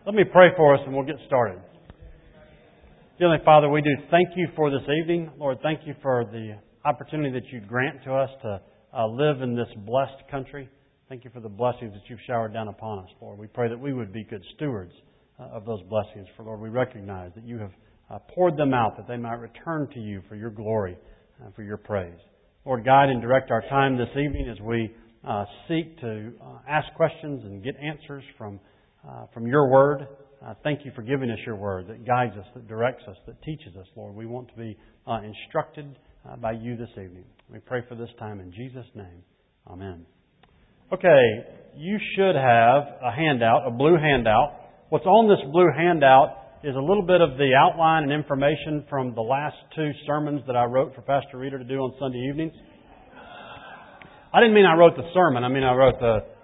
Let me pray for us and we'll get started. Heavenly Father, we do thank you for this evening. Lord, thank you for the opportunity that you grant to us to live in this blessed country. Thank you for the blessings that you've showered down upon us, Lord. We pray that we would be good stewards of those blessings. For Lord, we recognize that you have poured them out that they might return to you for your glory and for your praise. Lord, guide and direct our time this evening as we seek to ask questions and get answers from your Word. Thank you for giving us your Word that guides us, that directs us, that teaches us, Lord. We want to be instructed by you this evening. We pray for this time in Jesus' name. Amen. Okay, you should have a handout, a blue handout. What's on this blue handout is a little bit of the outline and information from the last two sermons that I wrote for Pastor Reeder to do on Sunday evenings. I didn't mean I wrote the sermon. I mean I wrote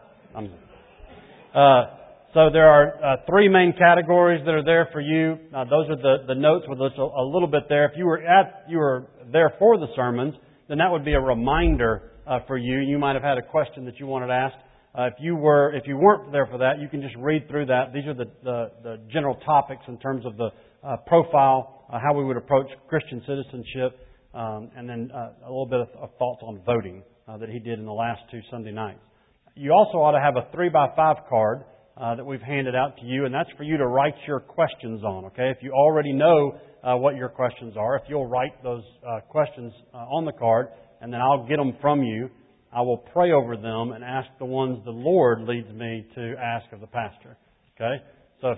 So there are three main categories that are there for you. Those are the notes with us a little bit there. If you were there for the sermons, then that would be a reminder for you. You might have had a question that you wanted asked. If you weren't there for that, you can just read through that. These are the general topics in terms of the profile, how we would approach Christian citizenship, and then a little bit of thoughts on voting that he did in the last two Sunday nights. You also ought to have a 3x5 card that we've handed out to you, and that's for you to write your questions on, okay? If you already know what your questions are, if you'll write those questions on the card, and then I'll get them from you, I will pray over them and ask the ones the Lord leads me to ask of the pastor, okay? So if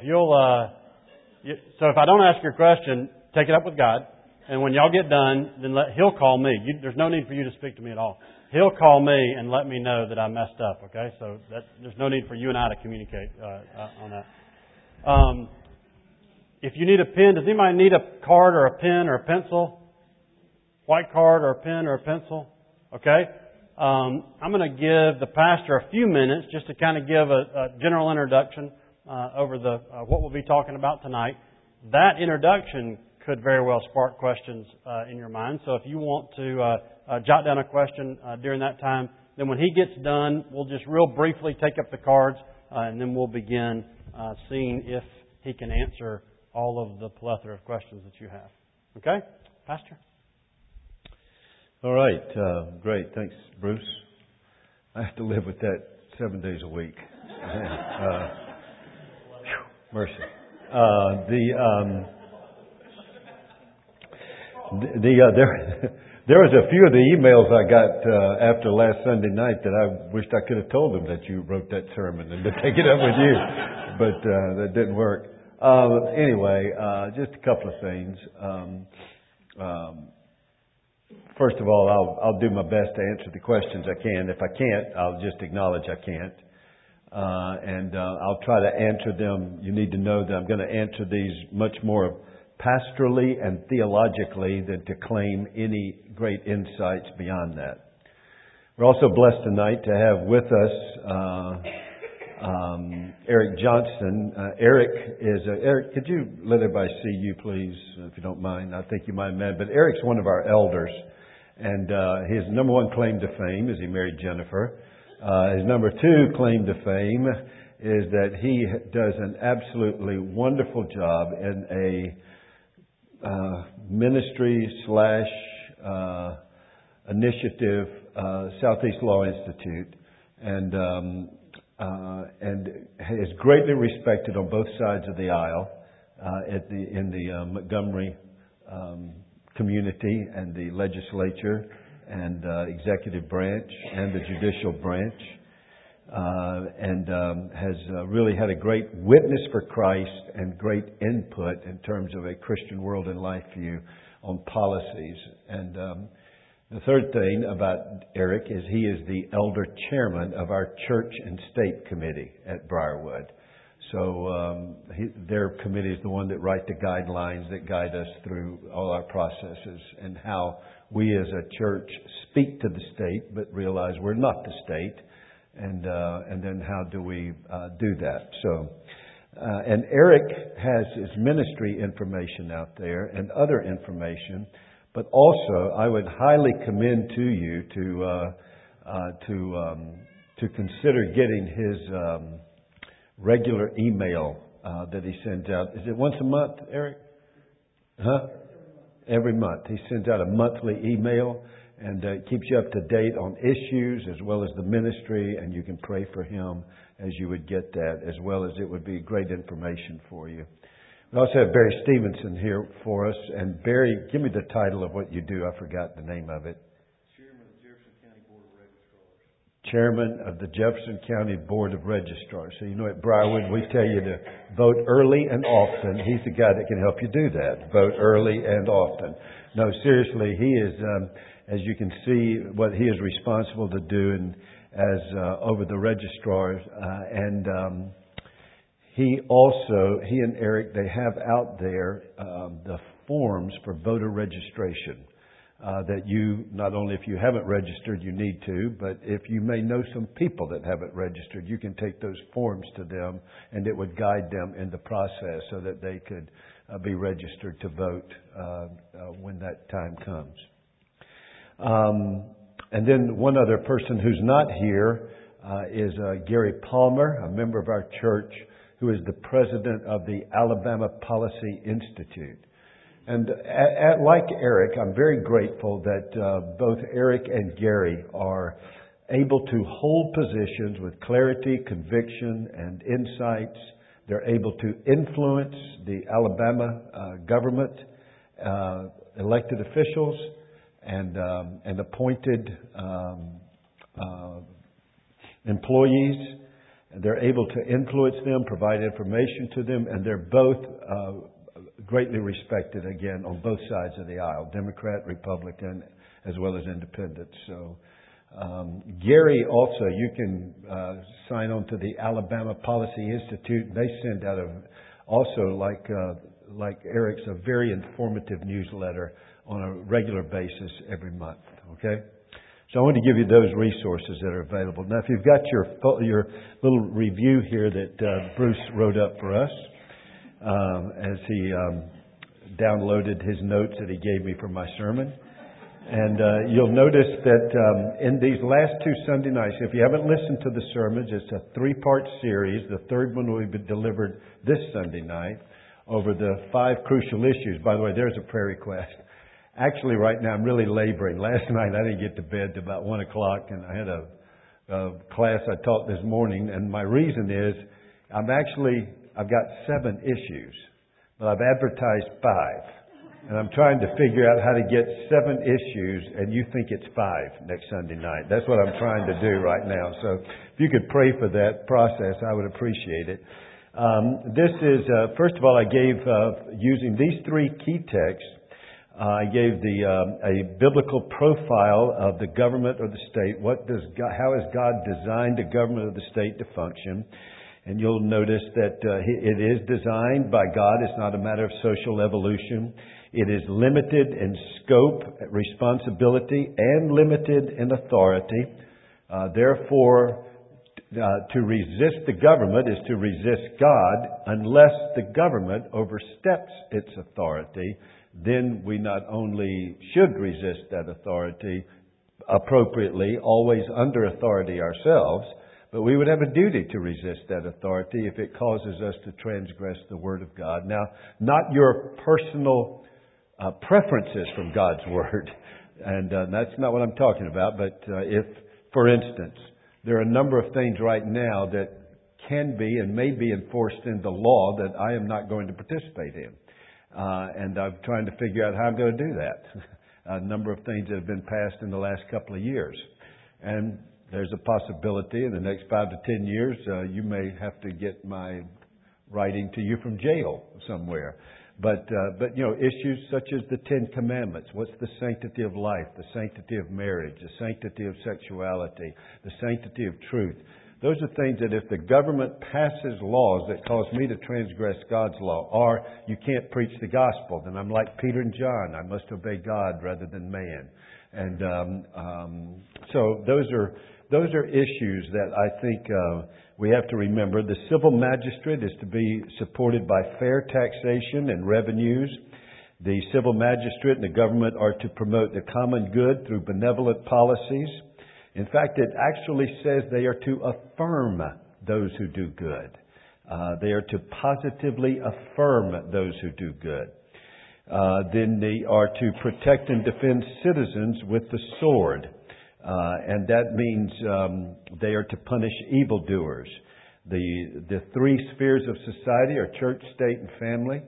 if I don't ask your question, take it up with God, and when y'all get done, then He'll call me. There's no need for you to speak to me at all. He'll call me and let me know that I messed up, okay? So there's no need for you and I to communicate on that. If you need a pen, does anybody need a card or a pen or a pencil? White card or a pen or a pencil? Okay? I'm going to give the pastor a few minutes just to kind of give a general introduction over what we'll be talking about tonight. That introduction could very well spark questions in your mind. So if you want to jot down a question during that time, then when he gets done, we'll just real briefly take up the cards and then we'll begin seeing if he can answer all of the plethora of questions that you have. Okay? Pastor? All right. Great. Thanks, Bruce. I have to live with that 7 days a week. Mercy. There was a few of the emails I got after last Sunday night that I wished I could have told them that you wrote that sermon and to take it up with you, but that didn't work. Anyway, just a couple of things. First of all, I'll do my best to answer the questions I can. If I can't, I'll just acknowledge I can't. And I'll try to answer them. You need to know that I'm going to answer these much more pastorally and theologically than to claim any great insights beyond that. We're also blessed tonight to have with us Eric Johnston. Eric, could you let everybody see you, please, if you don't mind? I think you might have met, but Eric's one of our elders, and his number one claim to fame is he married Jennifer. His number two claim to fame is that he does an absolutely wonderful job in a ministry / initiative, Southeast Law Institute, and is greatly respected on both sides of the aisle in the Montgomery community and the legislature and executive branch and the judicial branch, and has really had a great witness for Christ and great input in terms of a Christian world and life view on policies. And the third thing about Eric is he is the elder chairman of our church and state committee at Briarwood. So their committee is the one that write the guidelines that guide us through all our processes and how we as a church speak to the state but realize we're not the state. And then how do we do that? So, and Eric has his ministry information out there and other information, but also I would highly commend to you to consider getting his regular email that he sends out. Is it once a month, Eric? Huh? Every month. He sends out a monthly email, and it keeps you up to date on issues as well as the ministry, and you can pray for him as you would get that, as well as it would be great information for you. We also have Barry Stevenson here for us. And Barry, give me the title of what you do. I forgot the name of it. Chairman of the Jefferson County Board of Registrars. So you know at Briarwood we tell you to vote early and often. He's the guy that can help you do that. Vote early and often. No, seriously, he is, as you can see, what he is responsible to do and as over the registrars. He and Eric, they have out there the forms for voter registration. That you, not only if you haven't registered, you need to, but if you may know some people that haven't registered, you can take those forms to them and it would guide them in the process so that they could be registered to vote when that time comes. And then one other person who's not here is Gary Palmer, a member of our church, who is the president of the Alabama Policy Institute. And like Eric, I'm very grateful that both Eric and Gary are able to hold positions with clarity, conviction, and insights. They're able to influence the Alabama government, elected officials, and appointed employees. They're able to influence them, provide information to them, and they're both greatly respected, again, on both sides of the aisle, Democrat, Republican, as well as independent. So, Gary also, you can sign on to the Alabama Policy Institute. They send out like Eric's, a very informative newsletter on a regular basis every month. Okay? So I want to give you those resources that are available. Now, if you've got your little review here that Bruce wrote up for us, as he downloaded his notes that he gave me for my sermon. And you'll notice that in these last two Sunday nights, if you haven't listened to the sermons, it's a 3-part series. The third one will be delivered this Sunday night over the 5 crucial issues. By the way, there's a prayer request. Actually, right now, I'm really laboring. Last night, I didn't get to bed till about 1 o'clock, and I had a class I taught this morning. And my reason is I've got 7 issues, but I've advertised 5. And I'm trying to figure out how to get 7 issues, and you think it's 5 next Sunday night. That's what I'm trying to do right now. So if you could pray for that process, I would appreciate it. This is, first of all, I gave, using these 3 key texts, I gave a biblical profile of the government or the state. How has God designed the government of the state to function? And you'll notice that it is designed by God. It's not a matter of social evolution. It is limited in scope, responsibility, and limited in authority. Therefore, to resist the government is to resist God unless the government oversteps its authority. Then we not only should resist that authority appropriately, always under authority ourselves, but we would have a duty to resist that authority if it causes us to transgress the Word of God. Now, not your personal preferences from God's Word, and that's not what I'm talking about, but if, for instance, there are a number of things right now that can be and may be enforced in the law that I am not going to participate in. And I'm trying to figure out how I'm going to do that. A number of things that have been passed in the last couple of years. And there's a possibility in the next 5 to 10 years, you may have to get my writing to you from jail somewhere. But issues such as the 10 Commandments, what's the sanctity of life, the sanctity of marriage, the sanctity of sexuality, the sanctity of truth. Those are things that if the government passes laws that cause me to transgress God's law, or you can't preach the gospel, then I'm like Peter and John. I must obey God rather than man. And so those are issues that I think we have to remember. The civil magistrate is to be supported by fair taxation and revenues. The civil magistrate and the government are to promote the common good through benevolent policies. In fact, it actually says they are to affirm those who do good. They are to positively affirm those who do good. Then they are to protect and defend citizens with the sword. And that means they are to punish evildoers. The three spheres of society are church, state, and family.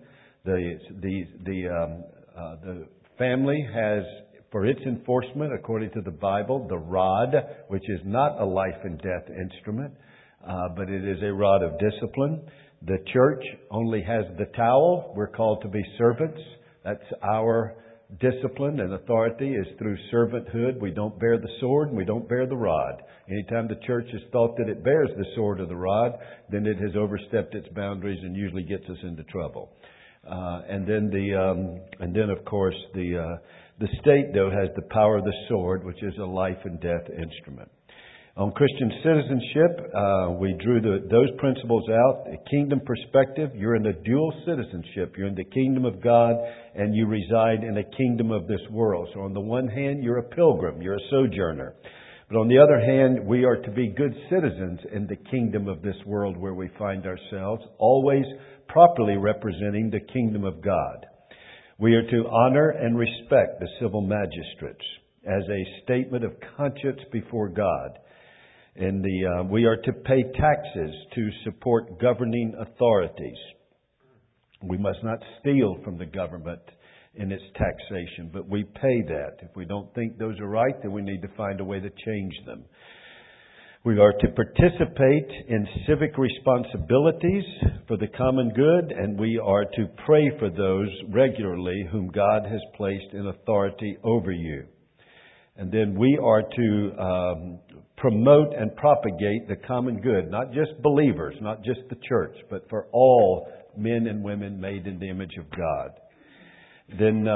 The family has, for its enforcement, according to the Bible, the rod, which is not a life and death instrument, but it is a rod of discipline. The church only has the towel. We're called to be servants. That's our discipline and authority is through servanthood. We don't bear the sword and we don't bear the rod. Anytime the church has thought that it bears the sword or the rod, then it has overstepped its boundaries and usually gets us into trouble. And then of course the state though has the power of the sword, which is a life and death instrument. On Christian citizenship, we drew those principles out. A kingdom perspective, you're in a dual citizenship. You're in the kingdom of God and you reside in a kingdom of this world. So on the one hand, you're a pilgrim, you're a sojourner. But on the other hand, we are to be good citizens in the kingdom of this world where we find ourselves, always properly representing the kingdom of God. We are to honor and respect the civil magistrates as a statement of conscience before God. And we are to pay taxes to support governing authorities. We must not steal from the government in its taxation, but we pay that. If we don't think those are right, then we need to find a way to change them. We are to participate in civic responsibilities for the common good, and we are to pray for those regularly whom God has placed in authority over you. And then we are to promote and propagate the common good, not just believers, not just the church, but for all men and women made in the image of God. Then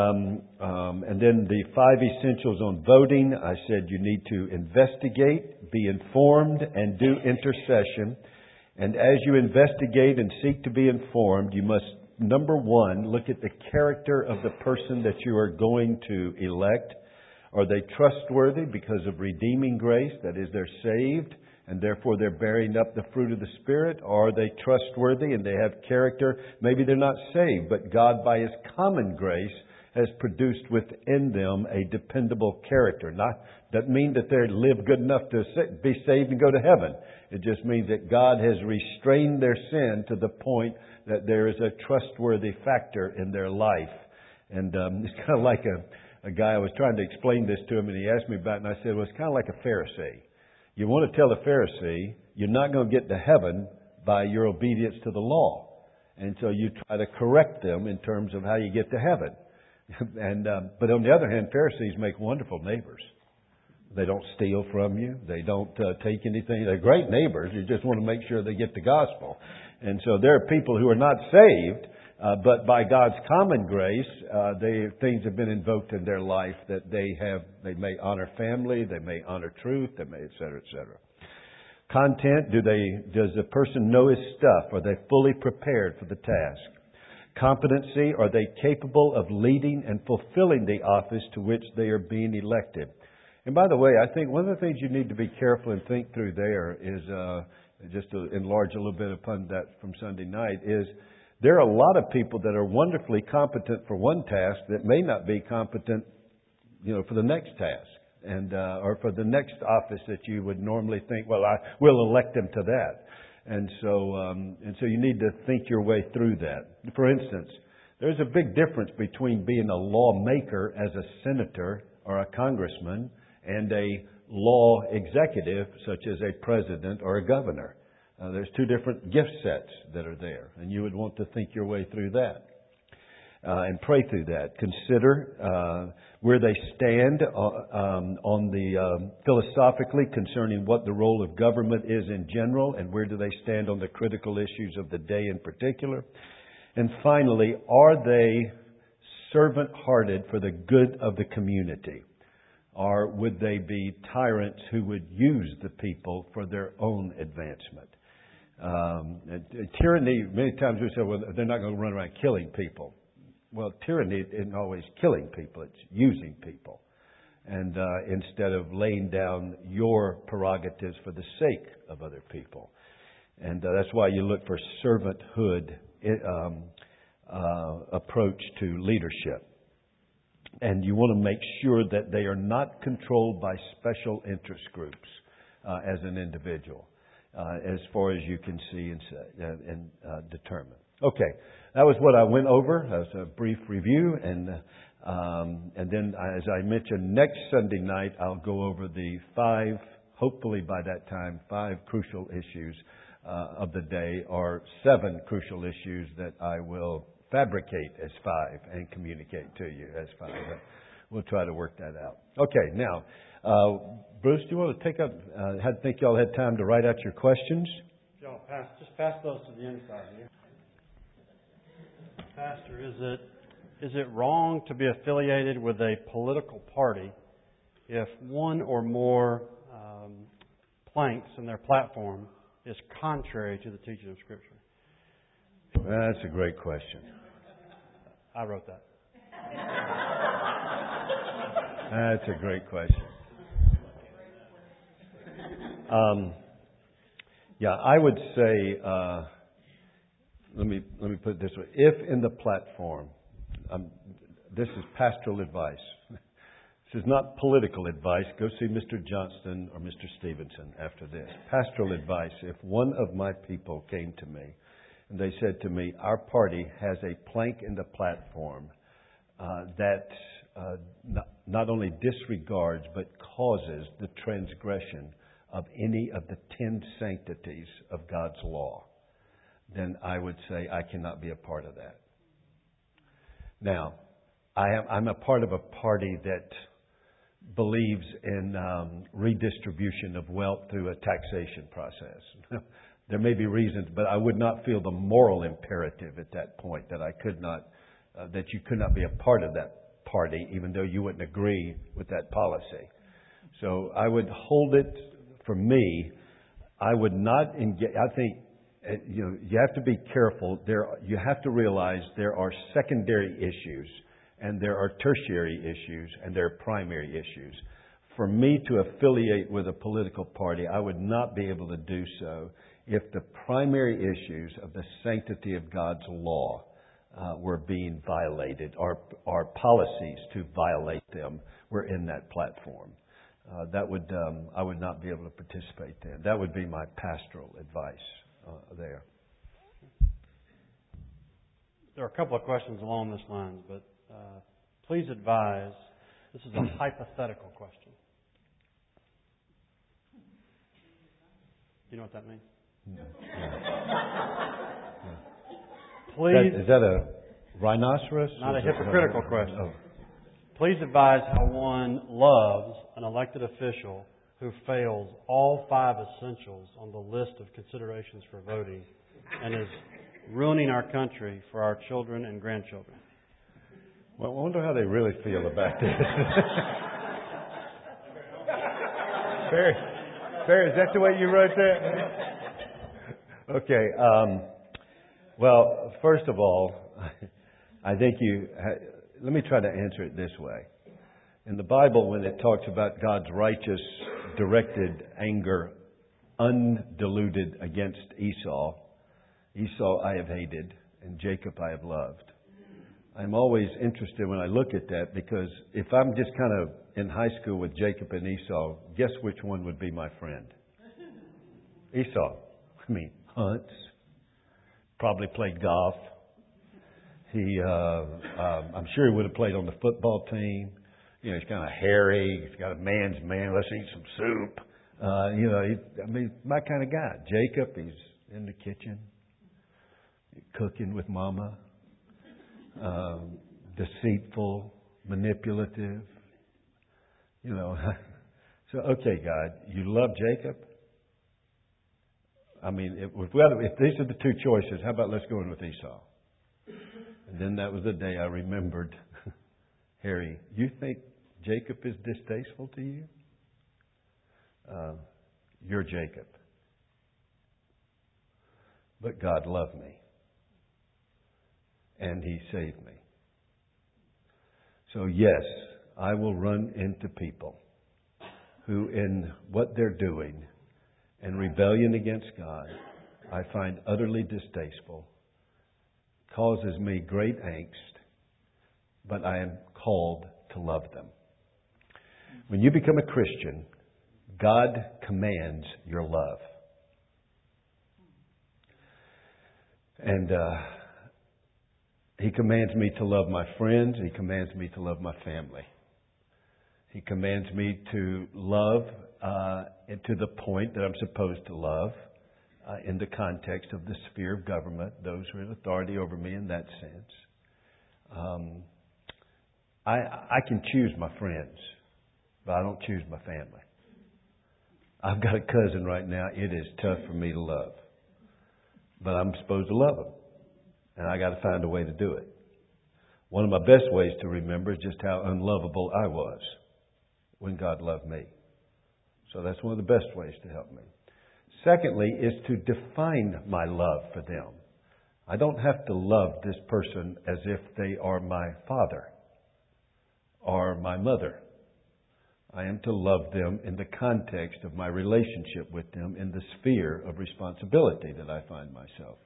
the 5 essentials on voting. I said you need to investigate, be informed, and do intercession. And as you investigate and seek to be informed, you must, number one, look at the character of the person that you are going to elect. Are they trustworthy because of redeeming grace? That is, they're saved and therefore they're bearing up the fruit of the Spirit. Or are they trustworthy and they have character? Maybe they're not saved, but God by His common grace has produced within them a dependable character. Doesn't mean that they live good enough to be saved and go to heaven. It just means that God has restrained their sin to the point that there is a trustworthy factor in their life. And it's kind of like a guy, I was trying to explain this to him and he asked me about it and I said, well, it's kind of like a Pharisee. You want to tell a Pharisee, you're not going to get to heaven by your obedience to the law. And so you try to correct them in terms of how you get to heaven. But on the other hand, Pharisees make wonderful neighbors. They don't steal from you. They don't take anything. They're great neighbors. You just want to make sure they get the gospel. And so there are people who are not saved, but by God's common grace, things have been invoked in their life that they may honor family, they may honor truth, they may, et cetera, et cetera. Content, does the person know his stuff? Are they fully prepared for the task? Competency, are they capable of leading and fulfilling the office to which they are being elected? And by the way, I think one of the things you need to be careful and think through there is, just to enlarge a little bit upon that from Sunday night, is there are a lot of people that are wonderfully competent for one task that may not be competent, for the next task, and or for the next office that you would normally think, well, I will elect them to that. And so you need to think your way through that. For instance, there's a big difference between being a lawmaker as a senator or a congressman and a law executive such as a president or a governor. There's two different gift sets that are there, and you would want to think your way through that and pray through that. Consider where they stand on the philosophically concerning what the role of government is in general, and where do they stand on the critical issues of the day in particular. And finally, are they servant-hearted for the good of the community? Or would they be tyrants who would use the people for their own advancement? Tyranny, many times we say, well, they're not going to run around killing people. Well, tyranny isn't always killing people, it's using people. And instead of laying down your prerogatives for the sake of other people. And that's why you look for servanthood approach to leadership. And you want to make sure that they are not controlled by special interest groups as an individual, as far as you can see and determine. Okay, that was what I went over. That was a brief review. And then, as I mentioned, next Sunday night I'll go over the hopefully by that time, 5 crucial issues of the day, or 7 crucial issues that I will fabricate as 5 and communicate to you as 5. We'll try to work that out. Okay, now, Bruce, do you want to take up? I think y'all had time to write out your questions. Y'all just pass those to the inside here. Pastor, is it wrong to be affiliated with a political party if one or more planks in their platform is contrary to the teaching of Scripture? That's a great question. I wrote that. That's a great question. I would say, let me put it this way. If in the platform, this is pastoral advice. This is not political advice. Go see Mr. Johnston or Mr. Stevenson after this. Pastoral advice. If one of my people came to me and they said to me, our party has a plank in the platform that not only disregards but causes the transgression of any of the 10 sanctities of God's law, then I would say I cannot be a part of that. Now, I'm a part of a party that believes in redistribution of wealth through a taxation process. There may be reasons, but I would not feel the moral imperative at that point that I could not, that you could not be a part of that party, even though you wouldn't agree with that policy. So I would hold it for me. I would not engage. I think you have to be careful. You have to realize there are secondary issues, and there are tertiary issues, and there are primary issues. For me to affiliate with a political party, I would not be able to do so if the primary issues of the sanctity of God's law were being violated, or our policies to violate them were in that platform. I would not be able to participate then. That would be my pastoral advice there. There are a couple of questions along this line, but please advise, this is a hypothetical question. You know what that means? No. Please. Is that a rhinoceros? Not a hypocritical question. Oh. Please advise how one loves an elected official who fails all 5 essentials on the list of considerations for voting and is ruining our country for our children and grandchildren. Well, I wonder how they really feel about this. Barry, is that the way you wrote that? Okay. Well, first of all, I think let me try to answer it this way. In the Bible, when it talks about God's righteous directed anger undiluted against Esau I have hated, and Jacob I have loved. I'm always interested when I look at that, because if I'm just kind of in high school with Jacob and Esau, guess which one would be my friend? Esau. Hunts. Probably played golf. I'm sure he would have played on the football team. He's kind of hairy. He's got a man's man. Let's eat some soup. My kind of guy. Jacob, he's in the kitchen, cooking with mama. Deceitful, manipulative. So, okay, God, you love Jacob? If these are the 2 choices, how about let's go in with Esau? And then that was the day I remembered, Harry, you think Jacob is distasteful to you? You're Jacob. But God loved me. And He saved me. So yes, I will run into people who, in what they're doing, in rebellion against God, I find utterly distasteful, causes me great angst, but I am called to love them. When you become a Christian, God commands your love. And He commands me to love my friends. He commands me to love my family. He commands me to love to the point that I'm supposed to love in the context of the sphere of government, those who are in authority over me in that sense. I can choose my friends, but I don't choose my family. I've got a cousin right now. It is tough for me to love. But I'm supposed to love them. And I got to find a way to do it. One of my best ways to remember is just how unlovable I was when God loved me. So that's one of the best ways to help me. Secondly, is to define my love for them. I don't have to love this person as if they are my father or my mother. I am to love them in the context of my relationship with them in the sphere of responsibility that I find myself.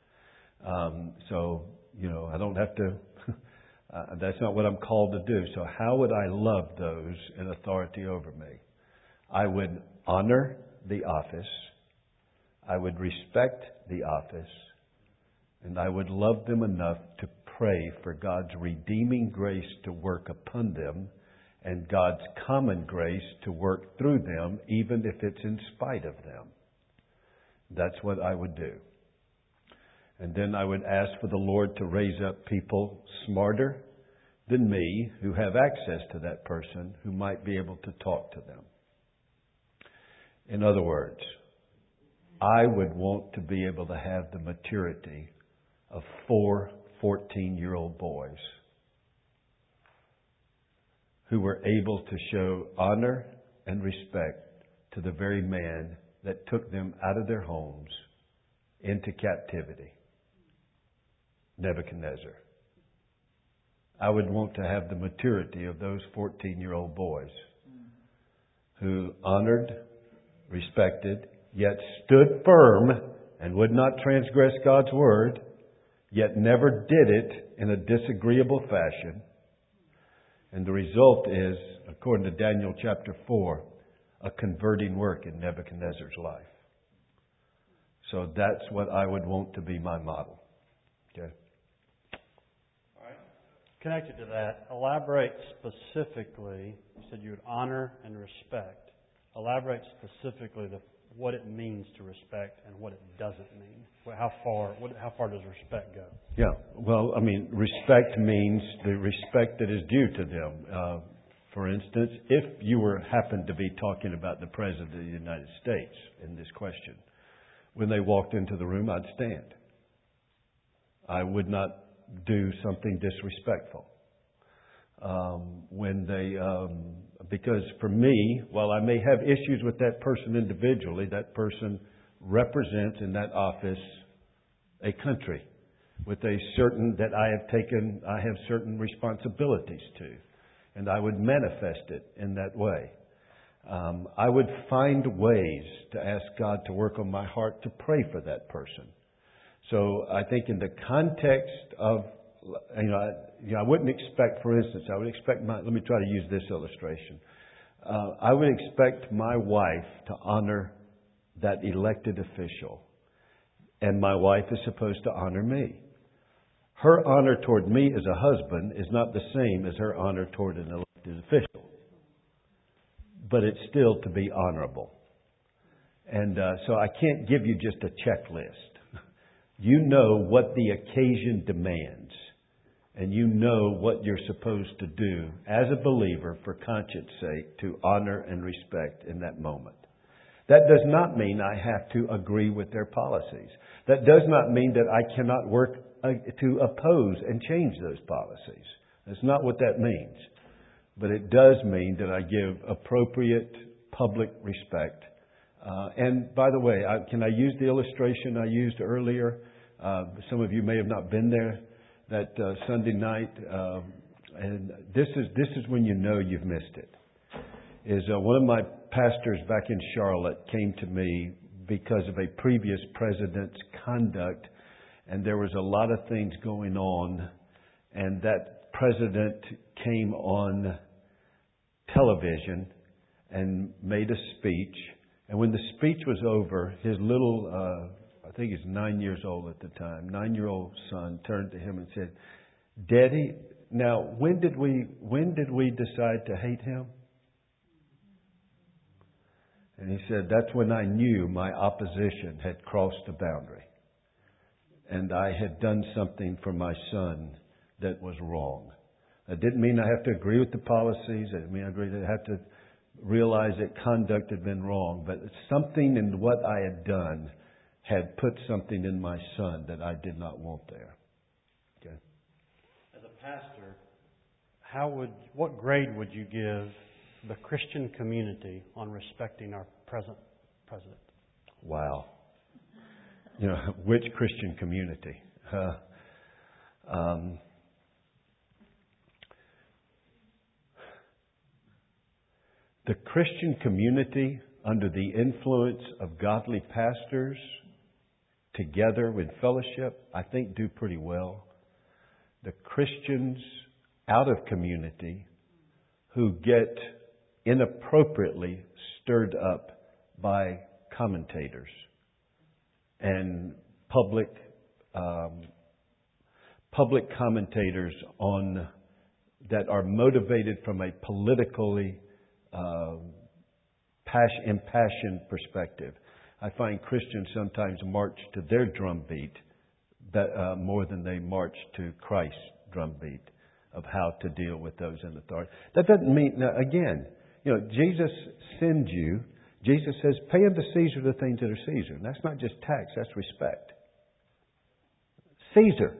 I don't have to, that's not what I'm called to do. So how would I love those in authority over me? I would honor the office. I would respect the office. And I would love them enough to pray for God's redeeming grace to work upon them and God's common grace to work through them, even if it's in spite of them. That's what I would do. And then I would ask for the Lord to raise up people smarter than me who have access to that person who might be able to talk to them. In other words, I would want to be able to have the maturity of 4 14-year-old boys who were able to show honor and respect to the very man that took them out of their homes into captivity, Nebuchadnezzar. I would want to have the maturity of those 14-year-old boys who honored, respected, yet stood firm and would not transgress God's word, yet never did it in a disagreeable fashion. And the result is, according to Daniel chapter 4, a converting work in Nebuchadnezzar's life. So that's what I would want to be my model. Okay. All right. Connected to that, elaborate specifically. You said you would honor and respect. Elaborate specifically what it means to respect and what it doesn't mean. How far does respect go? Yeah. Well, respect means the respect that is due to them. For instance, if you happened to be talking about the President of the United States in this question, when they walked into the room, I'd stand. I would not do something disrespectful. Because for me, while I may have issues with that person individually, that person represents in that office a country with I have certain responsibilities to, and I would manifest it in that way. I would find ways to ask God to work on my heart to pray for that person. So I think in the context of I wouldn't expect, for instance, let me try to use this illustration. I would expect my wife to honor that elected official, and my wife is supposed to honor me. Her honor toward me as a husband is not the same as her honor toward an elected official, but it's still to be honorable. And so I can't give you just a checklist. You know what the occasion demands. And you know what you're supposed to do as a believer for conscience sake to honor and respect in that moment. That does not mean I have to agree with their policies. That does not mean that I cannot work to oppose and change those policies. That's not what that means. But it does mean that I give appropriate public respect. And by the way, can I use the illustration I used earlier? Some of you may have not been there. That Sunday night, and this is when you know you've missed it. Is one of my pastors back in Charlotte came to me because of a previous president's conduct, and there was a lot of things going on, and that president came on television and made a speech. And when the speech was over, his little, I think he's 9 years old at the time, 9-year-old son turned to him and said, "Daddy, now when did we decide to hate him?" And he said, "That's when I knew my opposition had crossed the boundary. And I had done something for my son that was wrong. That didn't mean I have to agree with the policies. It didn't mean I have to realize that conduct had been wrong. But something in what I had done had put something in my son that I did not want there." Okay. As a pastor, what grade would you give the Christian community on respecting our present president? Wow. Which Christian community? The Christian community, under the influence of godly pastors, together with fellowship, I think do pretty well. The Christians out of community who get inappropriately stirred up by commentators and public commentators that are motivated from a politically impassioned perspective. I find Christians sometimes march to their drumbeat more than they march to Christ's drumbeat of how to deal with those in authority. That doesn't mean, now, again, Jesus sends you. Jesus says, "Pay unto Caesar the things that are Caesar." And that's not just tax, that's respect. Caesar.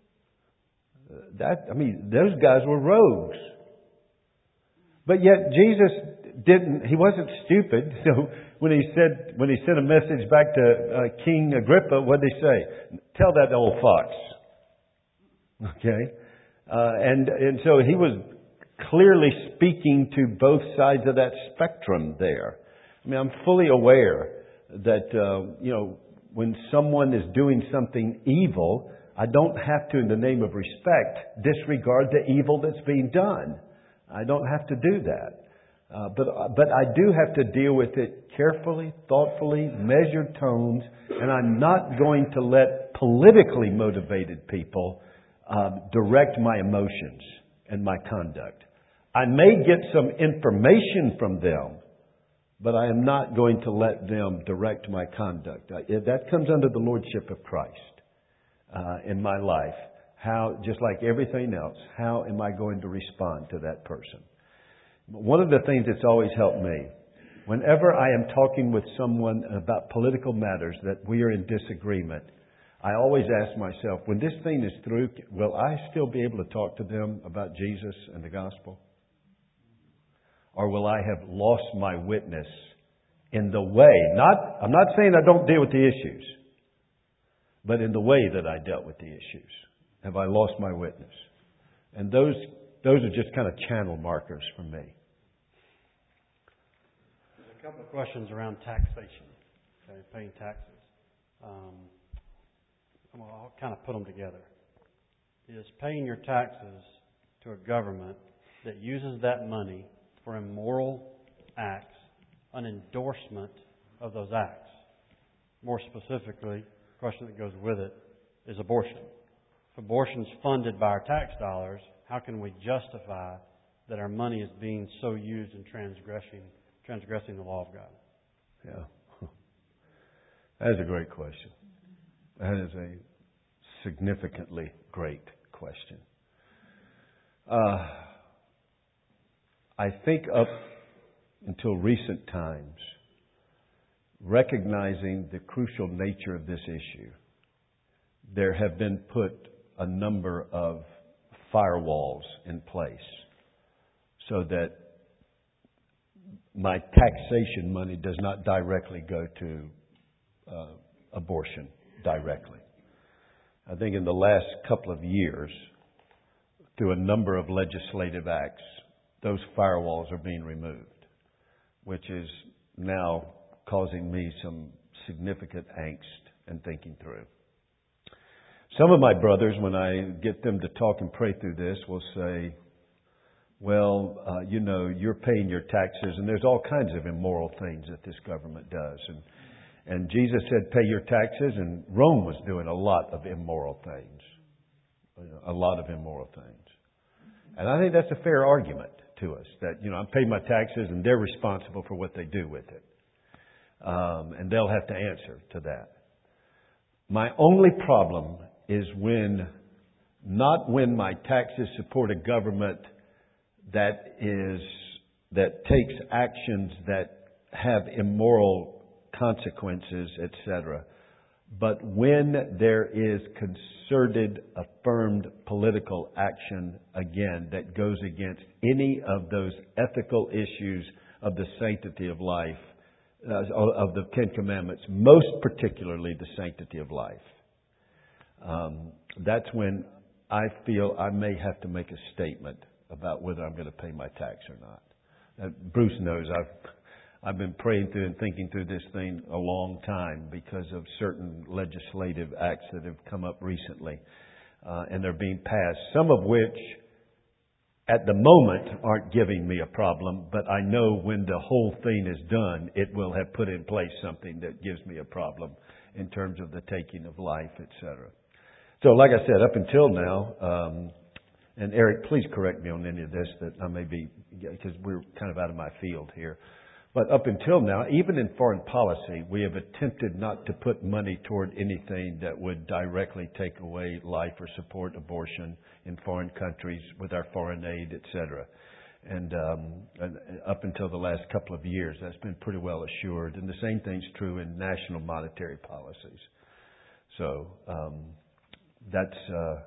Those guys were rogues. But yet Jesus he wasn't stupid. So when he sent a message back to King Agrippa, what did he say? "Tell that old fox." Okay? And so he was clearly speaking to both sides of that spectrum there. I'm fully aware that, when someone is doing something evil, I don't have to, in the name of respect, disregard the evil that's being done. I don't have to do that. But I do have to deal with it carefully, thoughtfully, measured tones, and I'm not going to let politically motivated people direct my emotions and my conduct. I may get some information from them, but I am not going to let them direct my conduct. That comes under the lordship of Christ in my life. Just like everything else, how am I going to respond to that person? One of the things that's always helped me, whenever I am talking with someone about political matters that we are in disagreement, I always ask myself, when this thing is through, will I still be able to talk to them about Jesus and the gospel? Or will I have lost my witness in the way, I'm not saying I don't deal with the issues, but in the way that I dealt with the issues. Have I lost my witness? And those are just kind of channel markers for me. There's a couple of questions around taxation, paying taxes. I'll kind of put them together. Is paying your taxes to a government that uses that money for immoral acts an endorsement of those acts? More specifically, the question that goes with it is abortion. If abortion is funded by our tax dollars, how can we justify that our money is being so used in transgressing the law of God? Yeah. That is a great question. That is a significantly great question. I think up until recent times, recognizing the crucial nature of this issue, there have been put a number of firewalls in place so that my taxation money does not directly go to abortion directly. I think in the last couple of years, through a number of legislative acts, those firewalls are being removed, which is now causing me some significant angst and thinking through. Some of my brothers, when I get them to talk and pray through this, will say, well, you're paying your taxes, and there's all kinds of immoral things that this government does. And Jesus said, pay your taxes, and Rome was doing a lot of immoral things. A lot of immoral things. And I think that's a fair argument to us, that, I'm paying my taxes, and they're responsible for what they do with it. And they'll have to answer to that. My only problem is not when my taxes support a government that takes actions that have immoral consequences, etc., but when there is concerted, affirmed political action, again, that goes against any of those ethical issues of the sanctity of life, of the Ten Commandments, most particularly the sanctity of life. That's when I feel I may have to make a statement about whether I'm going to pay my tax or not. Bruce knows I've been praying through and thinking through this thing a long time because of certain legislative acts that have come up recently, and they're being passed, some of which at the moment aren't giving me a problem, but I know when the whole thing is done, it will have put in place something that gives me a problem in terms of the taking of life, etc. So like I said, up until now, and Eric, please correct me on any of this that I may be, because we're kind of out of my field here. But up until now, even in foreign policy, we have attempted not to put money toward anything that would directly take away life or support abortion in foreign countries with our foreign aid, etc. And up until the last couple of years, that's been pretty well assured. And the same thing's true in national monetary policies. So that's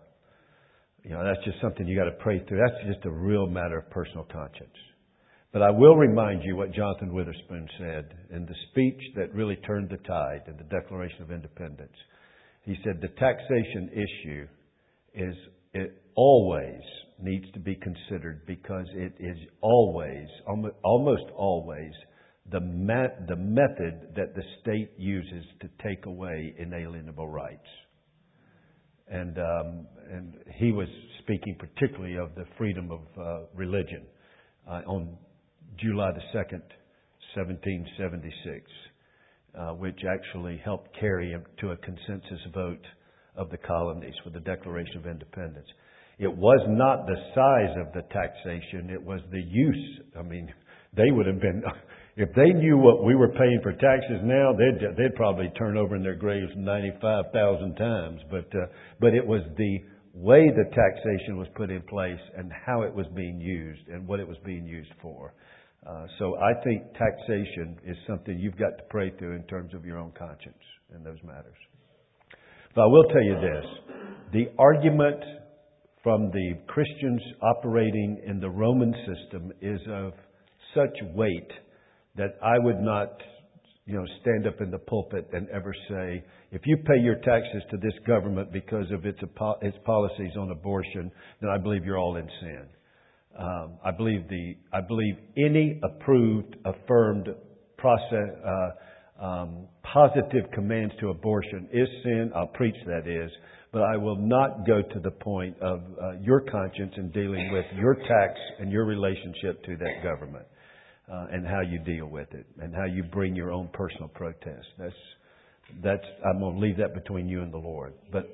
just something you got to pray through. That's just a real matter of personal conscience. But I will remind you what Jonathan Witherspoon said in the speech that really turned the tide in the Declaration of Independence. He said the taxation issue it always needs to be considered because it is always, almost always, the method that the state uses to take away inalienable rights. And he was speaking particularly of the freedom of religion on July the 2nd, 1776, which actually helped carry him to a consensus vote of the colonies for the Declaration of Independence. It was not the size of the taxation, it was the use. I mean, they would have been, if they knew what we were paying for taxes now, they'd probably turn over in their graves 95,000 times. But it was the way the taxation was put in place and how it was being used and what it was being used for. So I think taxation is something you've got to pray through in terms of your own conscience in those matters. But I will tell you this. The argument from the Christians operating in the Roman system is of such weight that I would not, stand up in the pulpit and ever say, if you pay your taxes to this government because of its policies on abortion, then I believe you're all in sin. I believe any approved, affirmed process, positive commands to abortion is sin. I'll preach that is, but I will not go to the point of your conscience in dealing with your tax and your relationship to that government, and how you deal with it and how you bring your own personal protest. That's I'm going to leave that between you and the Lord. But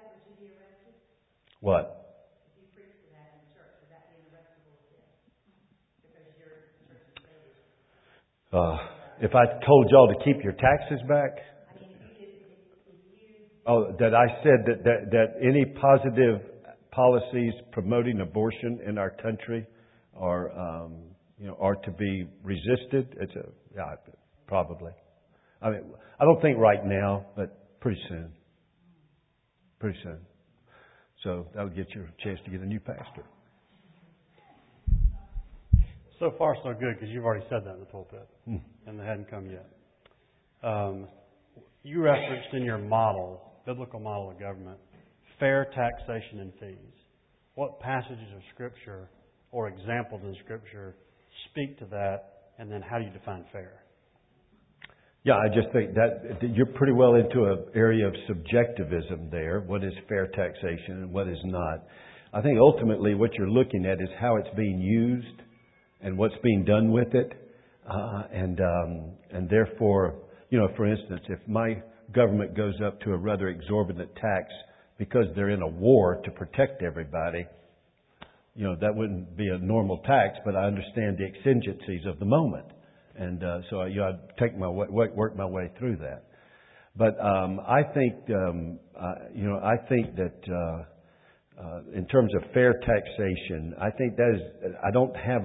what? If I told y'all to keep your taxes back, that I said that any positive policies promoting abortion in our country are to be resisted. Probably. I mean, I don't think right now, but pretty soon. Pretty soon. So that'll get you a chance to get a new pastor. So far, so good, because you've already said that in the pulpit, and they hadn't come yet. You referenced in your model, biblical model of government, fair taxation and fees. What passages of Scripture or examples in Scripture speak to that, and then how do you define fair? Yeah, I just think that you're pretty well into an area of subjectivism there. What is fair taxation and what is not? I think ultimately what you're looking at is how it's being used and what's being done with it. And therefore, for instance, if my government goes up to a rather exorbitant tax because they're in a war to protect everybody, that wouldn't be a normal tax, but I understand the exigencies of the moment. And so I'd work my way through that. But I think that in terms of fair taxation, I think that is, I don't have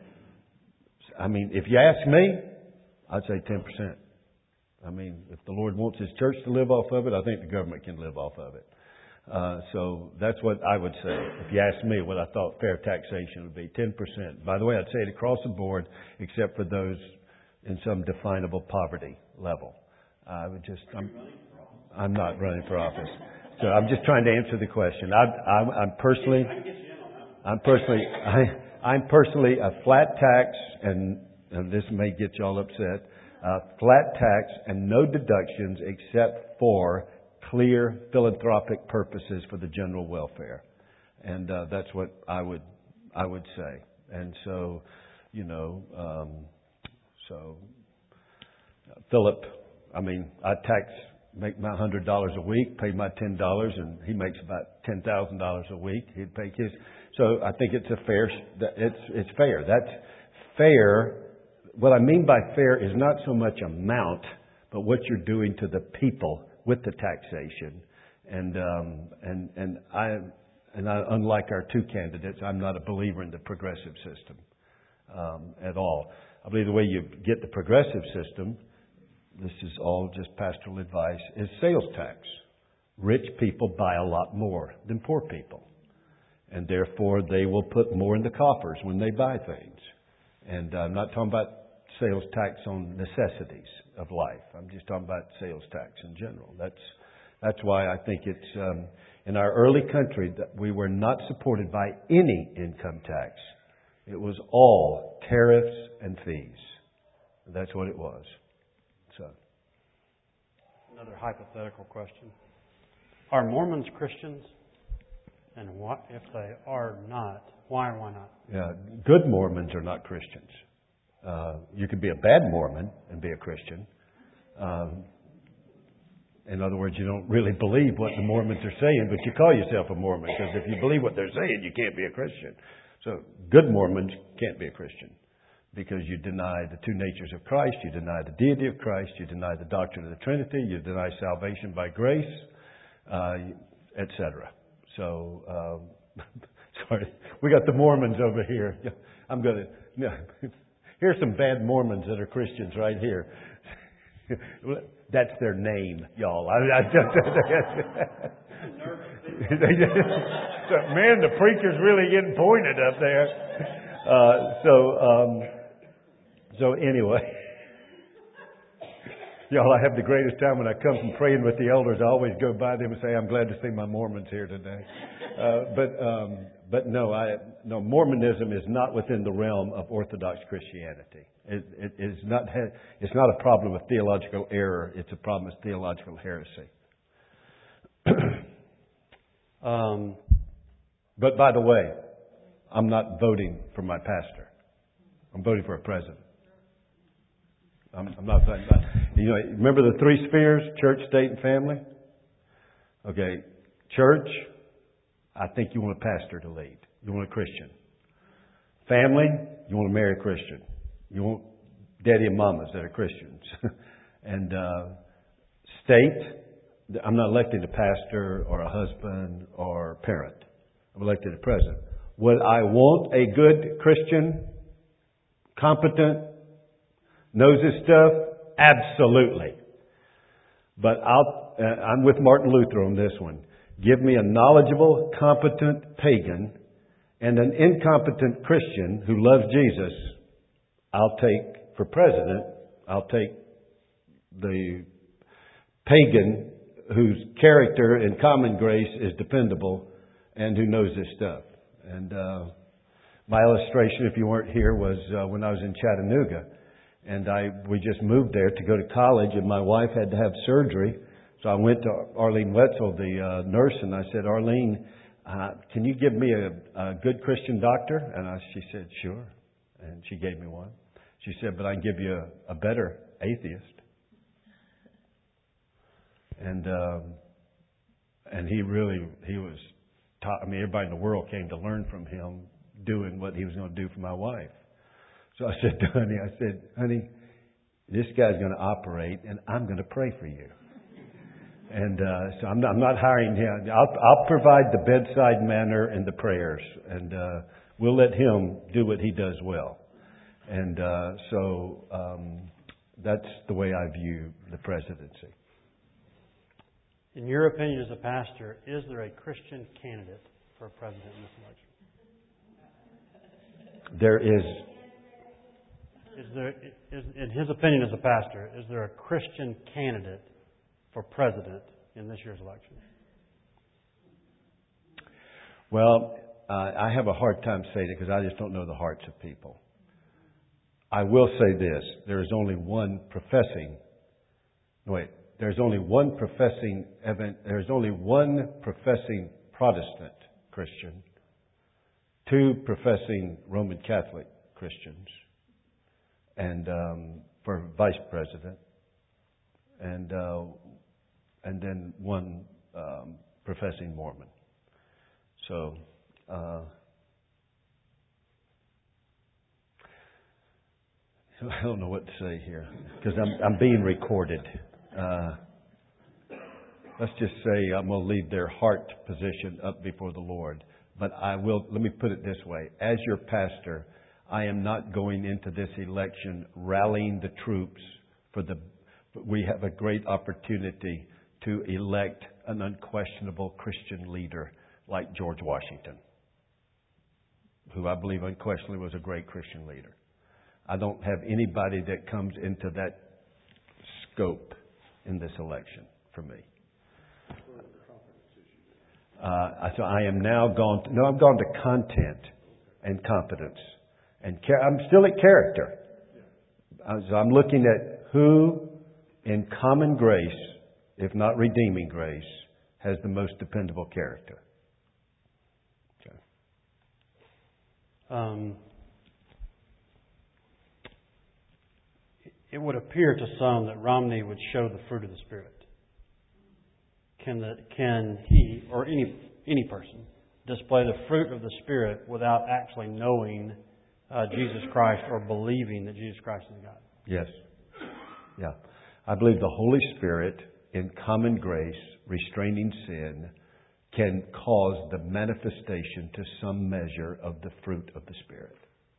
if you ask me, I'd say 10%. If the Lord wants His church to live off of it, I think the government can live off of it. So that's what I would say. If you ask me what I thought fair taxation would be, 10%. By the way, I'd say it across the board, except for those in some definable poverty level. I'm not running for office. So I'm just trying to answer the question. I'm personally a flat tax, and this may get y'all upset, flat tax and no deductions except for clear philanthropic purposes for the general welfare. And that's what I would say. And so, Philip, I make my $100 a week, pay my $10, and he makes about $10,000 a week. He'd pay his. So I think it's fair. That's fair. What I mean by fair is not so much amount, but what you're doing to the people with the taxation. And unlike our two candidates, I'm not a believer in the progressive system at all. I believe the way you get the progressive system, this is all just pastoral advice, is sales tax. Rich people buy a lot more than poor people. And therefore, they will put more in the coffers when they buy things. And I'm not talking about sales tax on necessities of life. I'm just talking about sales tax in general. That's why I think it's in our early country that we were not supported by any income tax. It was all tariffs and fees. That's what it was. So, another hypothetical question: are Mormons Christians? And what if they are not? Why or why not? Yeah, good Mormons are not Christians. You could be a bad Mormon and be a Christian. In other words, you don't really believe what the Mormons are saying, but you call yourself a Mormon, because if you believe what they're saying, you can't be a Christian. So good Mormons can't be a Christian because you deny the two natures of Christ, you deny the deity of Christ, you deny the doctrine of the Trinity, you deny salvation by grace, etc. So, sorry, we got the Mormons over here. Here's some bad Mormons that are Christians right here. That's their name, y'all. Man, the preacher's really getting pointed up there. So anyway, y'all, I have the greatest time when I come from praying with the elders. I always go by them and say, "I'm glad to see my Mormons here today." But no, Mormonism is not within the realm of Orthodox Christianity. It's not a problem of theological error. It's a problem of theological heresy. But by the way, I'm not voting for my pastor. I'm voting for a president. I'm not voting. Remember the three spheres: church, state, and family? Okay, church, I think you want a pastor to lead. You want a Christian. Family, you want to marry a Christian. You want daddy and mamas that are Christians. And state, I'm not electing a pastor or a husband or a parent. I'm elected a president. Would I want a good Christian, competent, knows his stuff? Absolutely. But I'm with Martin Luther on this one. Give me a knowledgeable, competent pagan and an incompetent Christian who loves Jesus. I'll take, for president, I'll take the pagan whose character and common grace is dependable and who knows this stuff. And my illustration, if you weren't here, was when I was in Chattanooga. And we just moved there to go to college, and my wife had to have surgery. So I went to Arlene Wetzel, the nurse, and I said, Arlene, can you give me a good Christian doctor? And she said, sure. And she gave me one. She said, but I can give you a better atheist. And he was taught. I mean, everybody in the world came to learn from him doing what he was going to do for my wife. So I said to honey, this guy's going to operate, and I'm going to pray for you. And so I'm not hiring him. I'll provide the bedside manner and the prayers, and we'll let him do what he does well. And so that's the way I view the presidency. In your opinion as a pastor, is there a Christian candidate for president in this election? There is. In his opinion as a pastor, is there a Christian candidate for president in this year's election? Well, I have a hard time saying it because I just don't know the hearts of people. I will say this. There's only one professing Protestant Christian, 2 professing Roman Catholic Christians, and for vice president, and then 1 professing Mormon. So I don't know what to say here because I'm being recorded. Let's just say I'm going to leave their heart position up before the Lord. But let me put it this way. As your pastor, I am not going into this election rallying the troops we have a great opportunity to elect an unquestionable Christian leader like George Washington, who I believe unquestionably was a great Christian leader. I don't have anybody that comes into that scope in this election for me. So I am now I've gone to content and competence. And I'm still at character. So I'm looking at who in common grace, if not redeeming grace, has the most dependable character. Okay. It would appear to some that Romney would show the fruit of the Spirit. Can he or any person display the fruit of the Spirit without actually knowing Jesus Christ or believing that Jesus Christ is God? Yes. Yeah. I believe the Holy Spirit in common grace, restraining sin, can cause the manifestation to some measure of the fruit of the Spirit.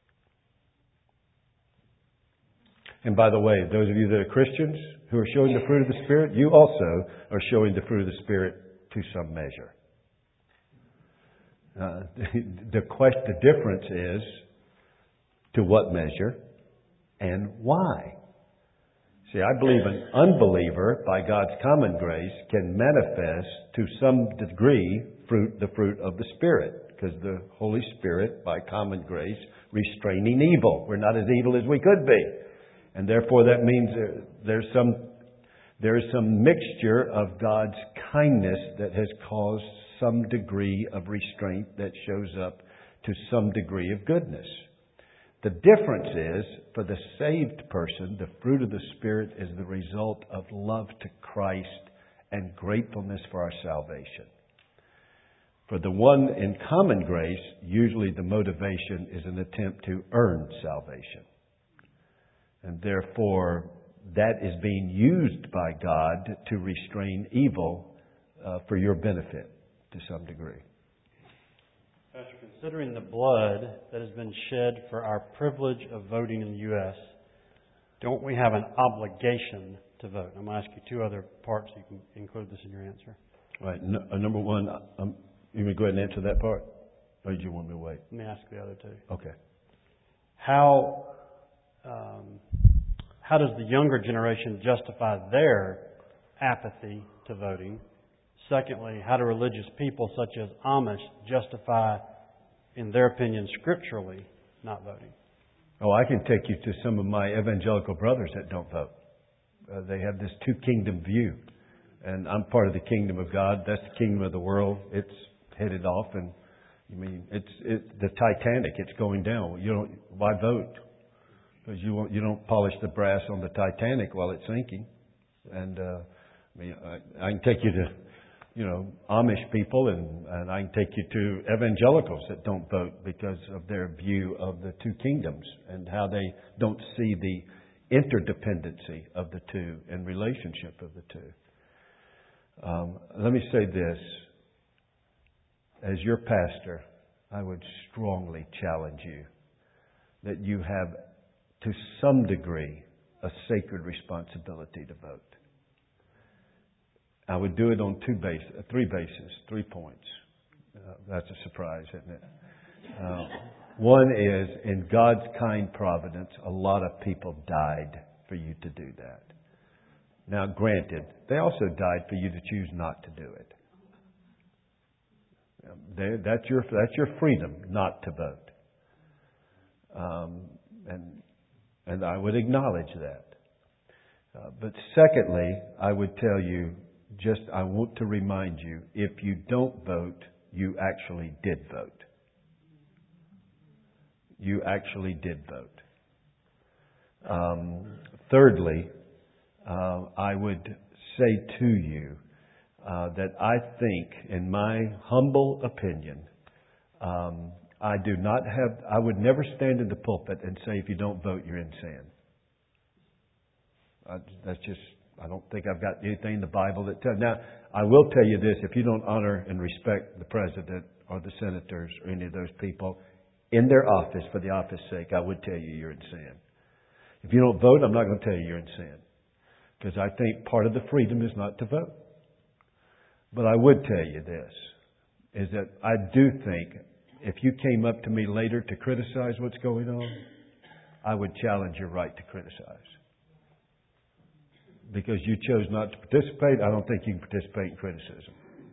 And by the way, those of you that are Christians who are showing the fruit of the Spirit, you also are showing the fruit of the Spirit to some measure. The difference is to what measure and why. See, I believe an unbeliever, by God's common grace, can manifest to some degree the fruit of the Spirit, because the Holy Spirit, by common grace, restraining evil. We're not as evil as we could be. And therefore that means there's some mixture of God's kindness that has caused some degree of restraint that shows up to some degree of goodness. The difference is, for the saved person, the fruit of the Spirit is the result of love to Christ and gratefulness for our salvation. For the one in common grace, usually the motivation is an attempt to earn salvation. And therefore, that is being used by God to restrain evil for your benefit to some degree. Pastor, considering the blood that has been shed for our privilege of voting in the U.S., don't we have an obligation to vote? I'm going to ask you 2 other parts. You can include this in your answer. Right. Number one, you want to go ahead and answer that part? Or do you want me to wait? Let me ask the other 2. Okay. How does the younger generation justify their apathy to voting? Secondly, how do religious people such as Amish justify, in their opinion, scripturally, not voting? Oh, I can take you to some of my evangelical brothers that don't vote. They have this two-kingdom view. And I'm part of the kingdom of God. That's the kingdom of the world. It's headed off, and it's the Titanic. It's going down. Why vote? Because you don't polish the brass on the Titanic while it's sinking. And I can take you to Amish people, and I can take you to evangelicals that don't vote because of their view of the two kingdoms and how they don't see the interdependency of the two and relationship of the two. Let me say this. As your pastor, I would strongly challenge you that you have, to some degree, a sacred responsibility to vote. I would do it on three bases, 3 points. That's a surprise, isn't it? One is, in God's kind providence, a lot of people died for you to do that. Now, granted, they also died for you to choose not to do it. That's your freedom not to vote, and I would acknowledge that. But secondly, I would tell you, I want to remind you, if you don't vote, you actually did vote. You actually did vote. Thirdly, I would say to you that I think, in my humble opinion, I would never stand in the pulpit and say, if you don't vote, you're in sin. I don't think I've got anything in the Bible that tells. Now, I will tell you this, if you don't honor and respect the president or the senators or any of those people in their office for the office sake, I would tell you you're in sin. If you don't vote, I'm not going to tell you you're in sin. Because I think part of the freedom is not to vote. But I would tell you this, is that I do think if you came up to me later to criticize what's going on, I would challenge your right to criticize. Because you chose not to participate, I don't think you can participate in criticism.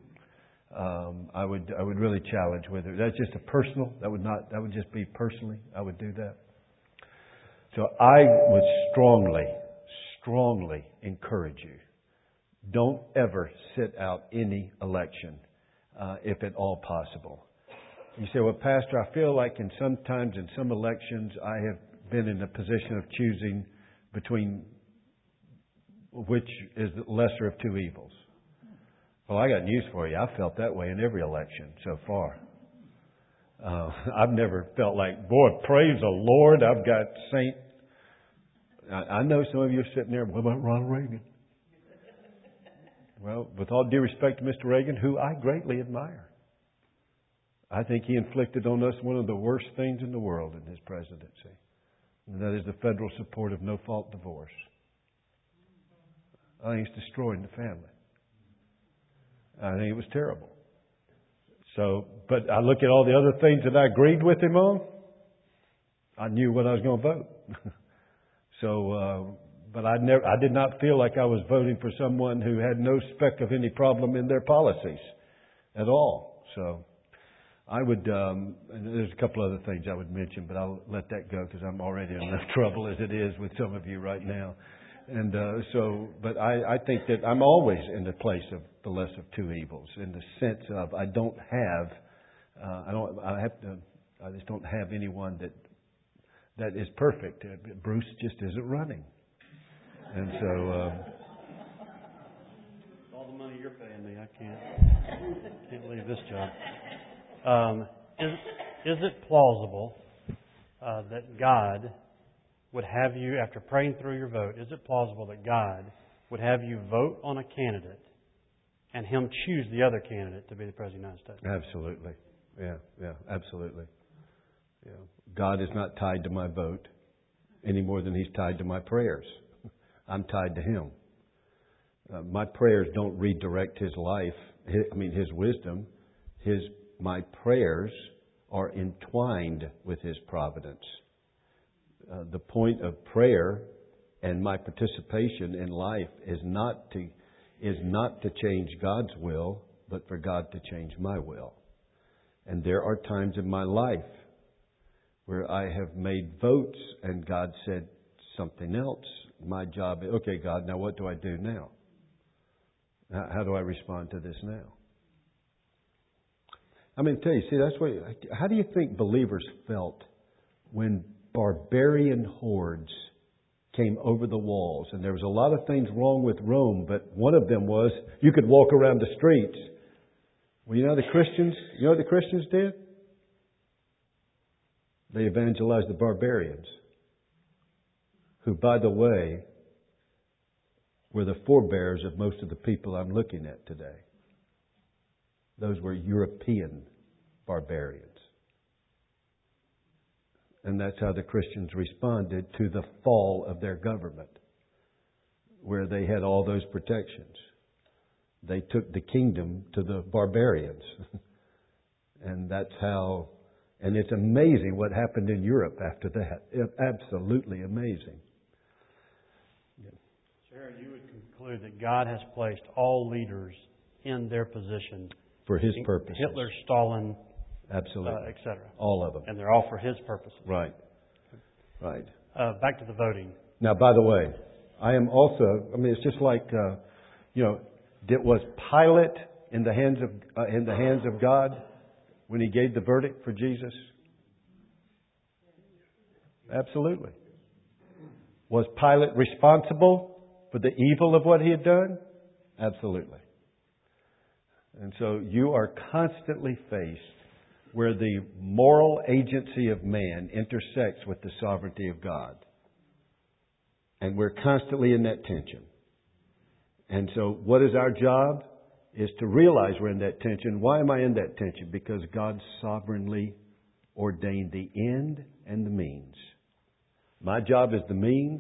I would really challenge whether that's just a personal. That would just be personally. I would do that. So I would strongly encourage you. Don't ever sit out any election, if at all possible. You say, well, Pastor, I feel like sometimes in some elections I have been in a position of choosing between which is the lesser of two evils. Well, I got news for you. I've felt that way in every election so far. I've never felt like, boy, praise the Lord, I've got Saint. I know some of you are sitting there, what about Ronald Reagan? Well, with all due respect to Mr. Reagan, who I greatly admire, I think he inflicted on us one of the worst things in the world in his presidency. And that is the federal support of no-fault divorce. I think it's destroying the family. I think it was terrible. But I look at all the other things that I agreed with him on. I knew what I was going to vote. But I did not feel like I was voting for someone who had no speck of any problem in their policies at all. So I would, and there's a couple other things I would mention, but I'll let that go because I'm already in enough trouble as it is with some of you right now. And but I think that I'm always in the place of the less of two evils, in the sense of I just don't have anyone that is perfect. Bruce just isn't running, and so all the money you're paying me, I can't leave this job. Is it plausible that God would have you, after praying through your vote, is it plausible that God would have you vote on a candidate and Him choose the other candidate to be the President of the United States? Absolutely. Yeah, absolutely. Yeah. God is not tied to my vote any more than He's tied to my prayers. I'm tied to Him. My prayers don't redirect His life, His wisdom. My prayers are entwined with His providence. The point of prayer and my participation in life is not to change God's will, but for God to change my will. And there are times in my life where I have made votes and God said something else. My job is, okay, God, now what do I do now? How do I respond to this now? I mean, tell you, see, that's what. How do you think believers felt when barbarian hordes came over the walls? And there was a lot of things wrong with Rome, but one of them was you could walk around the streets. Well, you know what the Christians did? They evangelized the barbarians, who, by the way, were the forebears of most of the people I'm looking at today. Those were European barbarians. And that's how the Christians responded to the fall of their government, where they had all those protections. They took the kingdom to the barbarians. And that's how, and it's amazing what happened in Europe after that. It's absolutely amazing. Sharon, you would conclude that God has placed all leaders in their position for His purposes. Hitler, Stalin, absolutely, etc. All of them. And they're all for His purposes. Right. Right. Back to the voting. Now, by the way, I am also, I mean, it's just like, was Pilate in the hands of God when he gave the verdict for Jesus? Absolutely. Was Pilate responsible for the evil of what he had done? Absolutely. And so you are constantly faced where the moral agency of man intersects with the sovereignty of God. And we're constantly in that tension. And so what is our job? Is to realize we're in that tension. Why am I in that tension? Because God sovereignly ordained the end and the means. My job is the means.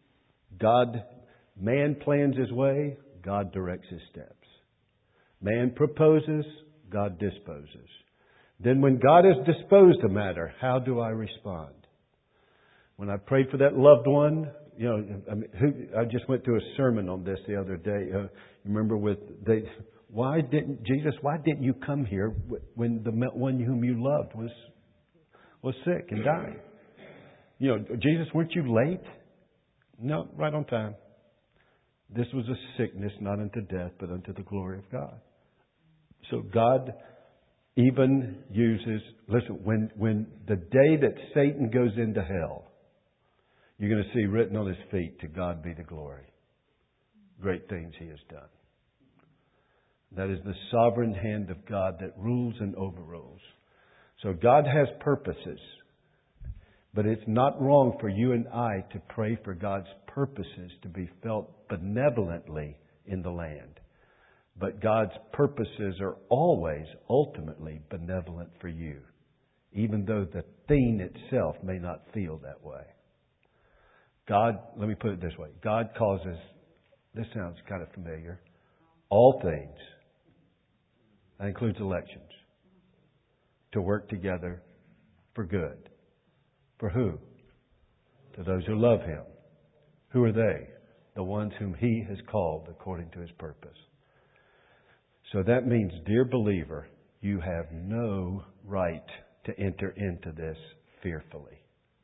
Man plans his way. God directs his steps. Man proposes, God disposes. Then when God has disposed a matter, how do I respond? When I prayed for that loved one, I just went to a sermon on this the other day. Remember why didn't you come here when the one whom you loved was sick and dying? Jesus, weren't you late? No, right on time. This was a sickness, not unto death, but unto the glory of God. So God even uses, listen, when the day that Satan goes into hell, you're going to see written on his feet, to God be the glory. Great things he has done. That is the sovereign hand of God that rules and overrules. So God has purposes. But it's not wrong for you and I to pray for God's purposes to be felt benevolently in the land. But God's purposes are always ultimately benevolent for you, even though the thing itself may not feel that way. God, let me put it this way. God causes, this sounds kind of familiar, all things, that includes elections, to work together for good. For who? To those who love Him. Who are they? The ones whom He has called according to His purpose. So that means, dear believer, you have no right to enter into this fearfully.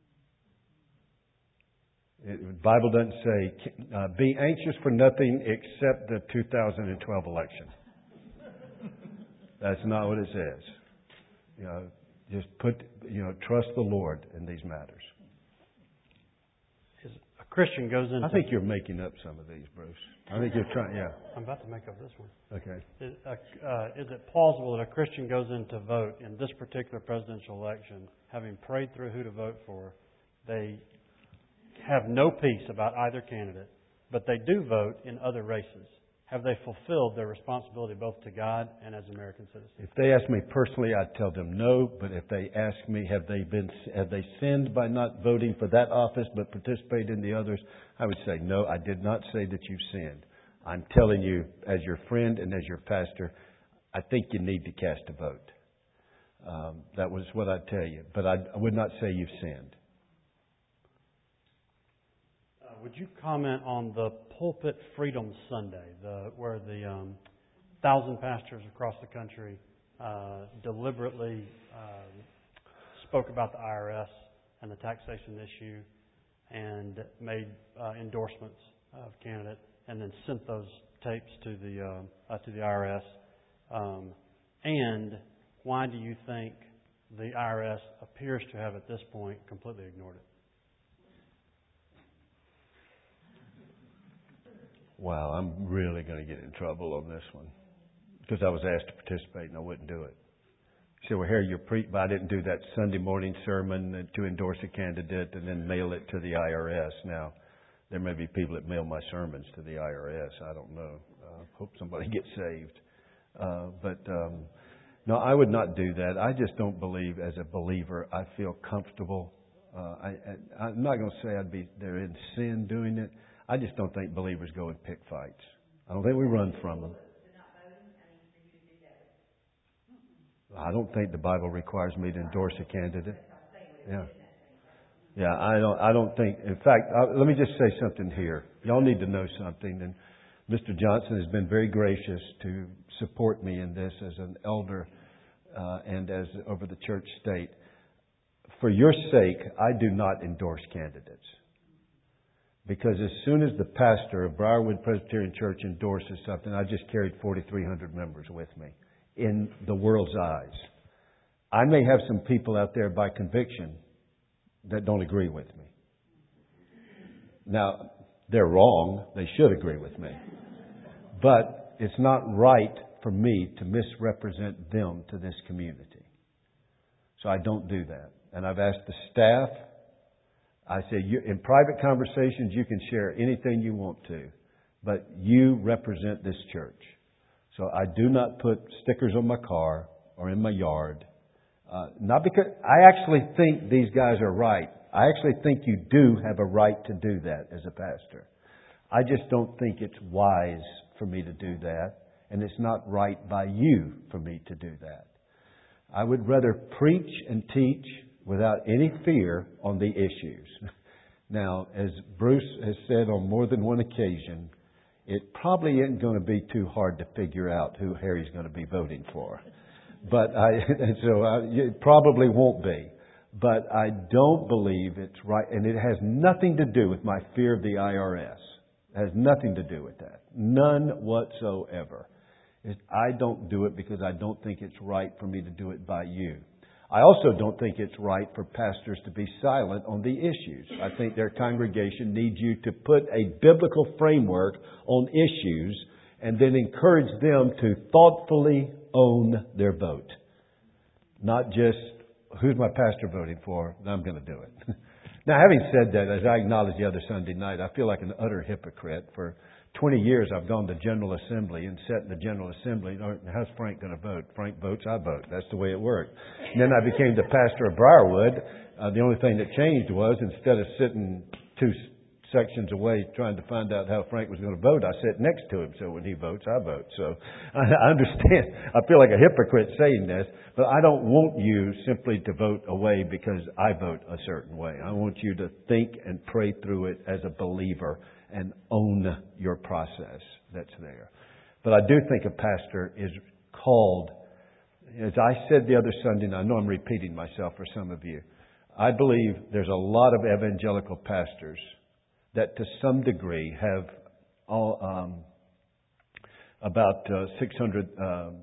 The Bible doesn't say, be anxious for nothing except the 2012 election. That's not what it says. Just trust the Lord in these matters. A Christian goes into... I think you're making up some of these, Bruce. I think you're trying, yeah. I'm about to make up this one. Okay. Is it plausible that a Christian goes in to vote in this particular presidential election, having prayed through who to vote for, they have no peace about either candidate, but they do vote in other races? Have they fulfilled their responsibility both to God and as American citizens? If they ask me personally, I'd tell them no. But if they ask me, have they sinned by not voting for that office but participated in the others, I would say no. I did not say that you've sinned. I'm telling you, as your friend and as your pastor, I think you need to cast a vote. That was what I'd tell you. But I would not say you've sinned. Would you comment on the Pulpit Freedom Sunday, where the 1,000 pastors across the country deliberately spoke about the IRS and the taxation issue and made endorsements of candidate and then sent those tapes to the IRS? And why do you think the IRS appears to have at this point completely ignored it? Wow, I'm really going to get in trouble on this one because I was asked to participate and I wouldn't do it. So well, here you're but I didn't do that Sunday morning sermon to endorse a candidate and then mail it to the IRS. Now, there may be people that mail my sermons to the IRS. I don't know. Hope somebody gets saved. No, I would not do that. I just don't believe, as a believer, I feel comfortable. I'm not going to say they're in sin doing it. I just don't think believers go and pick fights. I don't think we run from them. I don't think the Bible requires me to endorse a candidate. Yeah, I don't think. In fact, let me just say something here. Y'all need to know something. And Mr. Johnson has been very gracious to support me in this as an elder and as over the church state. For your sake, I do not endorse candidates. Because as soon as the pastor of Briarwood Presbyterian Church endorses something, I just carried 4,300 members with me in the world's eyes. I may have some people out there by conviction that don't agree with me. Now, they're wrong. They should agree with me. But it's not right for me to misrepresent them to this community. So I don't do that. And I've asked the staff, I say, in private conversations, you can share anything you want to, but you represent this church. So I do not put stickers on my car or in my yard. Not because I actually think these guys are right. I actually think you do have a right to do that as a pastor. I just don't think it's wise for me to do that, and it's not right by you for me to do that. I would rather preach and teach without any fear on the issues. Now, as Bruce has said on more than one occasion, it probably isn't going to be too hard to figure out who Harry's going to be voting for. But it probably won't be. But I don't believe it's right. And it has nothing to do with my fear of the IRS. It has nothing to do with that. None whatsoever. I don't do it because I don't think it's right for me to do it by you. I also don't think it's right for pastors to be silent on the issues. I think their congregation needs you to put a biblical framework on issues and then encourage them to thoughtfully own their vote. Not just, who's my pastor voting for? I'm going to do it. Now, having said that, as I acknowledged the other Sunday night, I feel like an utter hypocrite. For 20 years, I've gone to General Assembly and sat in the General Assembly. How's Frank going to vote? Frank votes, I vote. That's the way it worked. And then I became the pastor of Briarwood. The only thing that changed was instead of sitting two sections away trying to find out how Frank was going to vote, I sat next to him. So when he votes, I vote. So I understand. I feel like a hypocrite saying this, but I don't want you simply to vote away because I vote a certain way. I want you to think and pray through it as a believer and own your process that's there. But I do think a pastor is called, as I said the other Sunday, and I know I'm repeating myself for some of you, I believe there's a lot of evangelical pastors that to some degree have about 600,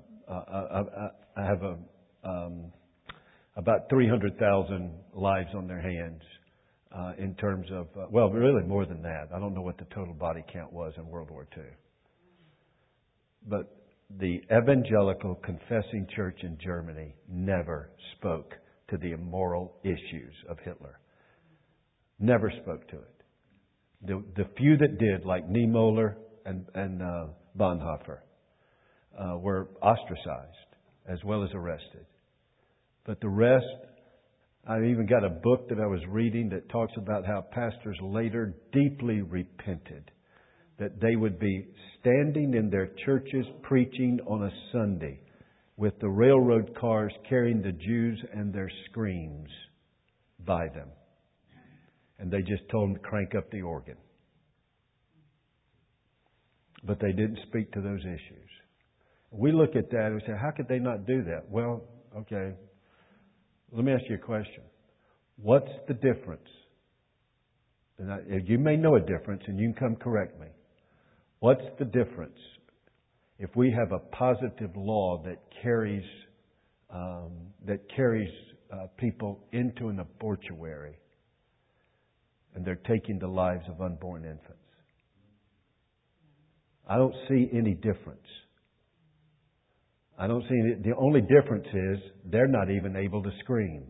about 300,000 lives on their hands. In terms of, well, really more than that. I don't know what the total body count was in World War II. But the evangelical confessing church in Germany never spoke to the immoral issues of Hitler. Never spoke to it. The few that did, like Niemöller and Bonhoeffer, were ostracized as well as arrested. But the rest, I even got a book that I was reading that talks about how pastors later deeply repented that they would be standing in their churches preaching on a Sunday with the railroad cars carrying the Jews and their screams by them. And they just told them to crank up the organ. But they didn't speak to those issues. We look at that and we say, how could they not do that? Well, okay. Let me ask you a question. What's the difference? And you may know a difference, and you can come correct me. What's the difference if we have a positive law that carries people into an abortuary and they're taking the lives of unborn infants? I don't see any difference. I don't see any. The only difference is they're not even able to scream.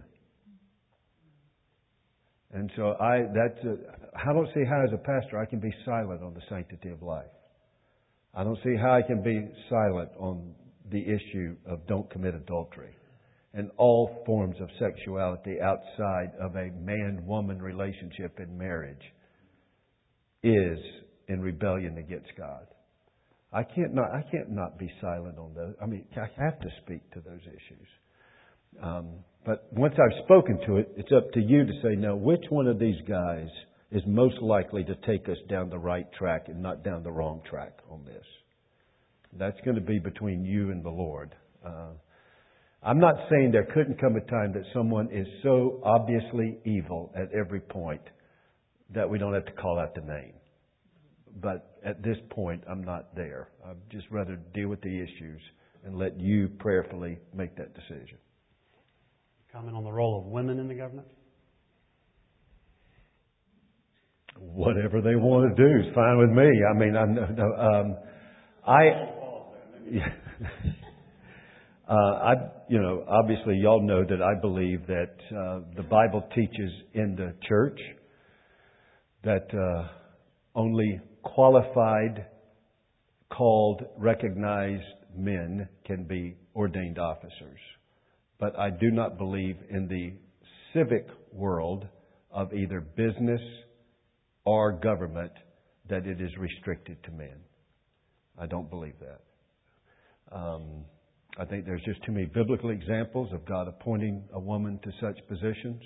And so I don't see how as a pastor I can be silent on the sanctity of life. I don't see how I can be silent on the issue of don't commit adultery and all forms of sexuality outside of a man-woman relationship in marriage is in rebellion against God. I can't not be silent on those. I mean, I have to speak to those issues. But once I've spoken to it, it's up to you to say, now, which one of these guys is most likely to take us down the right track and not down the wrong track on this? That's going to be between you and the Lord. I'm not saying there couldn't come a time that someone is so obviously evil at every point that we don't have to call out the name. But at this point, I'm not there. I'd just rather deal with the issues and let you prayerfully make that decision. Comment on the role of women in the government? Whatever they want to do is fine with me. I mean, obviously, y'all know that I believe that the Bible teaches in the church that only qualified, called, recognized men can be ordained officers. But I do not believe in the civic world of either business or government that it is restricted to men. I don't believe that. I think there's just too many biblical examples of God appointing a woman to such positions.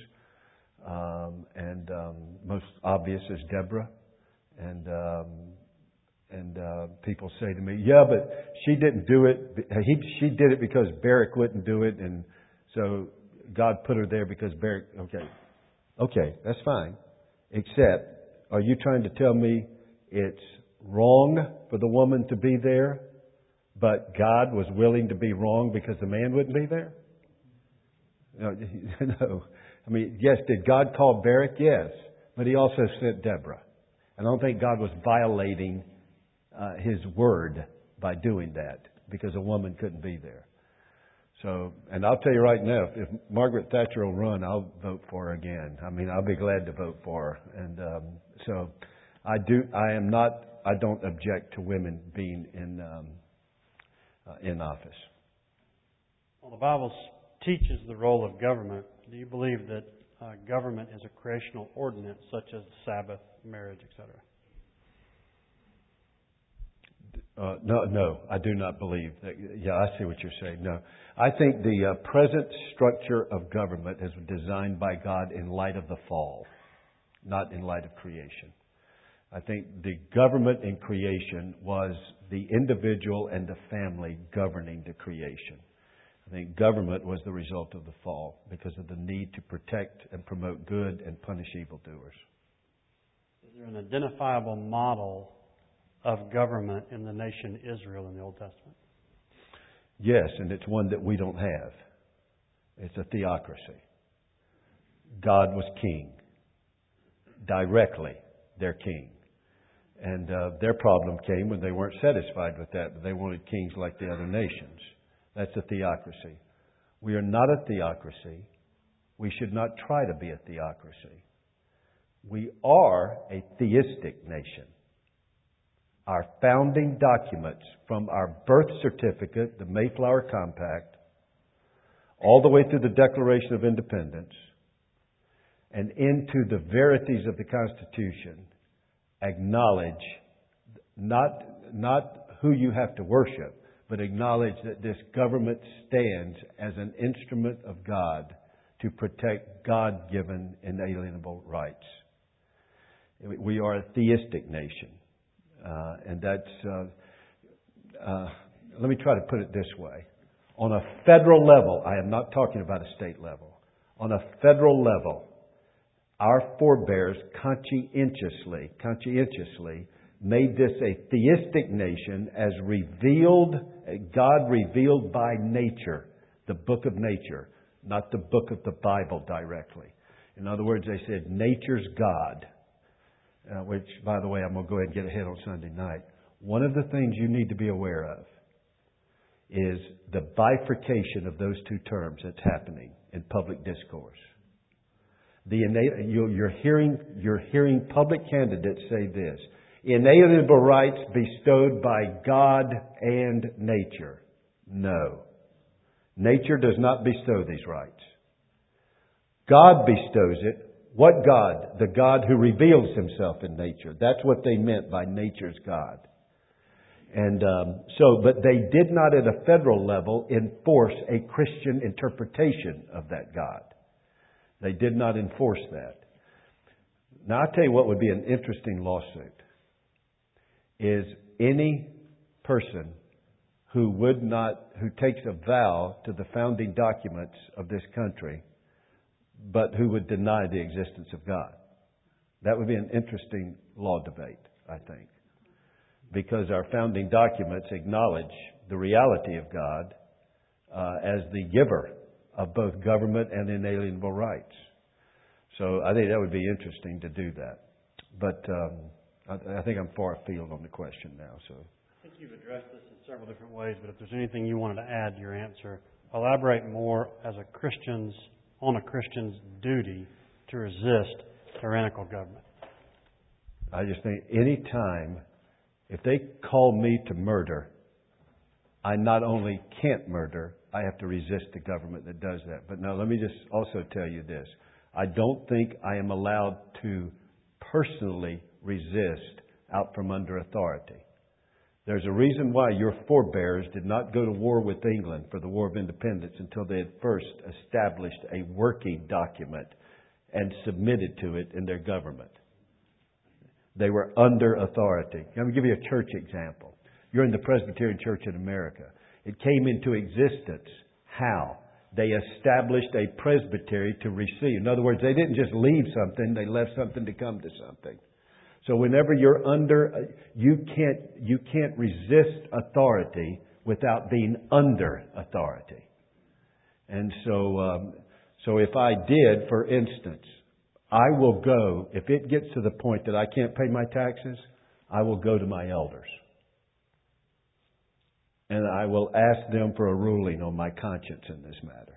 Most obvious is Deborah. And people say to me, yeah, but she didn't do it. She did it because Barak wouldn't do it. And so God put her there because Barak, okay, that's fine. Except, are you trying to tell me it's wrong for the woman to be there, but God was willing to be wrong because the man wouldn't be there? No. I mean, yes, did God call Barak? Yes. But He also sent Deborah. And I don't think God was violating His word by doing that because a woman couldn't be there. So, and I'll tell you right now, if Margaret Thatcher will run, I'll vote for her again. I mean, I'll be glad to vote for her. And so, I don't object to women being in office. Well, the Bible teaches the role of government. Do you believe that government is a creational ordinance such as Sabbath, marriage, etc.? No, I do not believe that. Yeah, I see what you're saying. No, I think the present structure of government is designed by God in light of the fall, not in light of creation. I think the government in creation was the individual and the family governing the creation. I think government was the result of the fall because of the need to protect and promote good and punish evildoers. Is there an identifiable model of government in the nation Israel in the Old Testament? Yes, and it's one that we don't have. It's a theocracy. God was king. Directly, their king. And their problem came when they weren't satisfied with that. They wanted kings like the other nations. That's a theocracy. We are not a theocracy. We should not try to be a theocracy. We are a theistic nation. Our founding documents, from our birth certificate, the Mayflower Compact, all the way through the Declaration of Independence, and into the verities of the Constitution, acknowledge not who you have to worship, but acknowledge that this government stands as an instrument of God to protect God-given inalienable rights. We are a theistic nation. And that's, let me try to put it this way. On a federal level, I am not talking about a state level. On a federal level, our forebears conscientiously made this a theistic nation as revealed, God revealed by nature, the book of nature, not the book of the Bible directly. In other words, they said nature's God, which, by the way, I'm going to go ahead and get ahead on Sunday night. One of the things you need to be aware of is the bifurcation of those two terms that's happening in public discourse. You're hearing public candidates say this: inalienable rights bestowed by God and nature. No. Nature does not bestow these rights. God bestows it. What God? The God who reveals Himself in nature. That's what they meant by nature's God. And but they did not at a federal level enforce a Christian interpretation of that God. They did not enforce that. Now, I'll tell you what would be an interesting lawsuit. Is any person who takes a vow to the founding documents of this country, but who would deny the existence of God. That would be an interesting law debate, I think. Because our founding documents acknowledge the reality of God as the giver of both government and inalienable rights. So I think that would be interesting to do that. But I think I'm far afield on the question now. So I think you've addressed this in several different ways, but if there's anything you wanted to add to your answer, elaborate more on a Christian's duty to resist tyrannical government. I just think any time, if they call me to murder, I not only can't murder, I have to resist the government that does that. But now let me just also tell you this. I don't think I am allowed to personally resist out from under authority. There's a reason why your forebears did not go to war with England for the War of Independence until they had first established a working document and submitted to it in their government. They were under authority. Let me give you a church example. You're in the Presbyterian Church in America. It came into existence. How? They established a presbytery to receive. In other words, they didn't just leave something, they left something to come to something. So whenever you're under, you can't resist authority without being under authority. And so if I did, for instance, I will go, if it gets to the point that I can't pay my taxes, I will go to my elders. And I will ask them for a ruling on my conscience in this matter,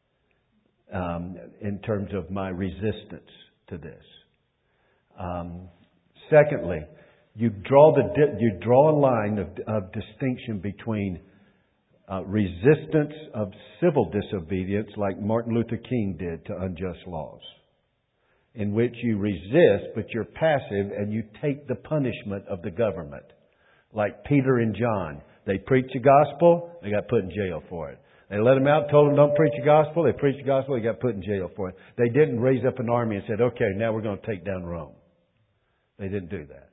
in terms of my resistance to this. Secondly, you draw a line of distinction between resistance of civil disobedience, like Martin Luther King did to unjust laws, in which you resist, but you're passive and you take the punishment of the government. Like Peter and John, they preached the gospel, they got put in jail for it. They let them out, told them don't preach the gospel, they preached the gospel, they got put in jail for it. They didn't raise up an army and said, okay, now we're going to take down Rome. They didn't do that.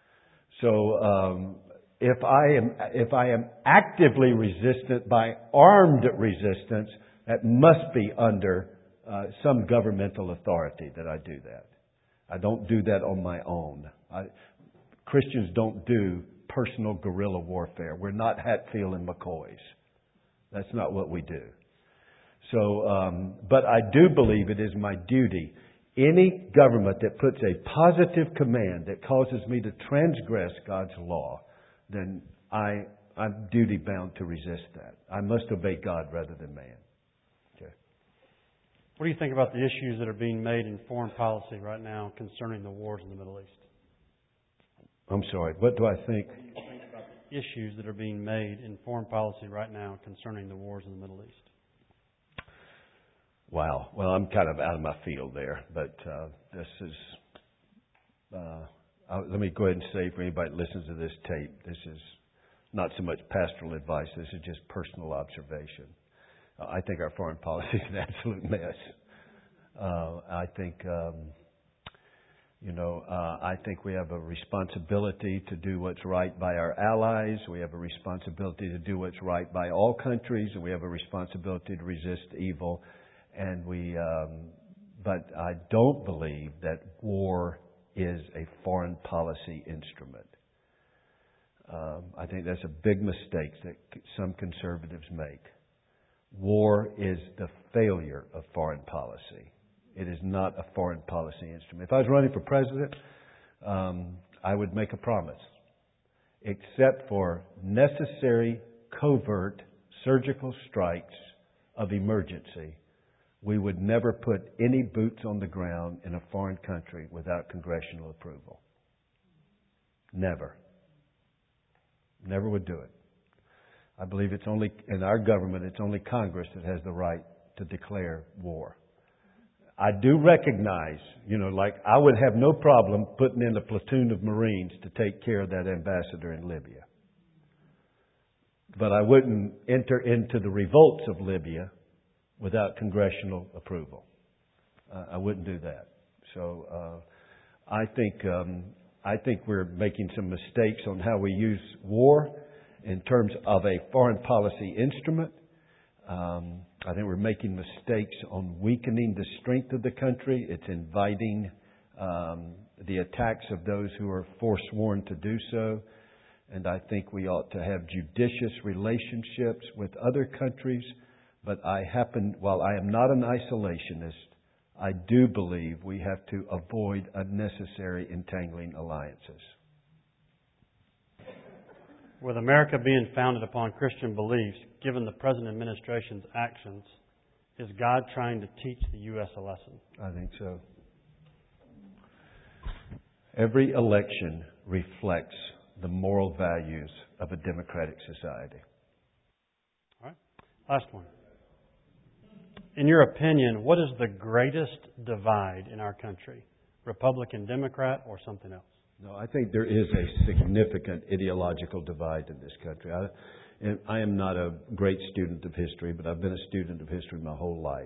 So if I am actively resistant by armed resistance, that must be under some governmental authority that I do that. I don't do that on my own. Christians don't do personal guerrilla warfare. We're not Hatfield and McCoys. That's not what we do. So, but I do believe it is my duty. Any government that puts a positive command that causes me to transgress God's law, then I'm duty bound to resist that. I must obey God rather than man. Okay. What do you think about the issues that are being made in foreign policy right now concerning the wars in the Middle East? I'm sorry, what do I think? What do you think about the issues that are being made in foreign policy right now concerning the wars in the Middle East? Wow. Well, I'm kind of out of my field there, but this is. Let me go ahead and say for anybody that listens to this tape, this is not so much pastoral advice. This is just personal observation. I think our foreign policy is an absolute mess. I think, I think we have a responsibility to do what's right by our allies. We have a responsibility to do what's right by all countries, and we have a responsibility to resist evil. And But I don't believe that war is a foreign policy instrument. I think that's a big mistake that some conservatives make. War is the failure of foreign policy. It is not a foreign policy instrument. If I was running for president, I would make a promise. Except for necessary, covert, surgical strikes of emergency, we would never put any boots on the ground in a foreign country without congressional approval. Never. Never would do it. I believe it's only, in our government, it's only Congress that has the right to declare war. I do recognize, like I would have no problem putting in a platoon of Marines to take care of that ambassador in Libya. But I wouldn't enter into the revolts of Libya without congressional approval. I wouldn't do that. So I think we're making some mistakes on how we use war in terms of a foreign policy instrument. I think we're making mistakes on weakening the strength of the country. It's inviting the attacks of those who are forsworn to do so. And I think we ought to have judicious relationships with other countries. But while I am not an isolationist, I do believe we have to avoid unnecessary entangling alliances. With America being founded upon Christian beliefs, given the present administration's actions, is God trying to teach the U.S. a lesson? I think so. Every election reflects the moral values of a democratic society. All right. Last one. In your opinion, what is the greatest divide in our country? Republican, Democrat, or something else? No, I think there is a significant ideological divide in this country. I am not a great student of history, but I've been a student of history my whole life.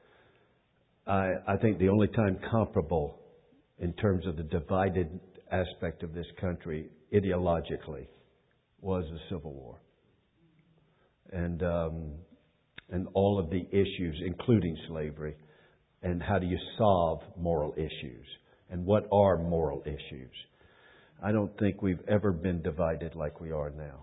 I think the only time comparable in terms of the divided aspect of this country ideologically was the Civil War. And all of the issues, including slavery, and how do you solve moral issues, and what are moral issues. I don't think we've ever been divided like we are now.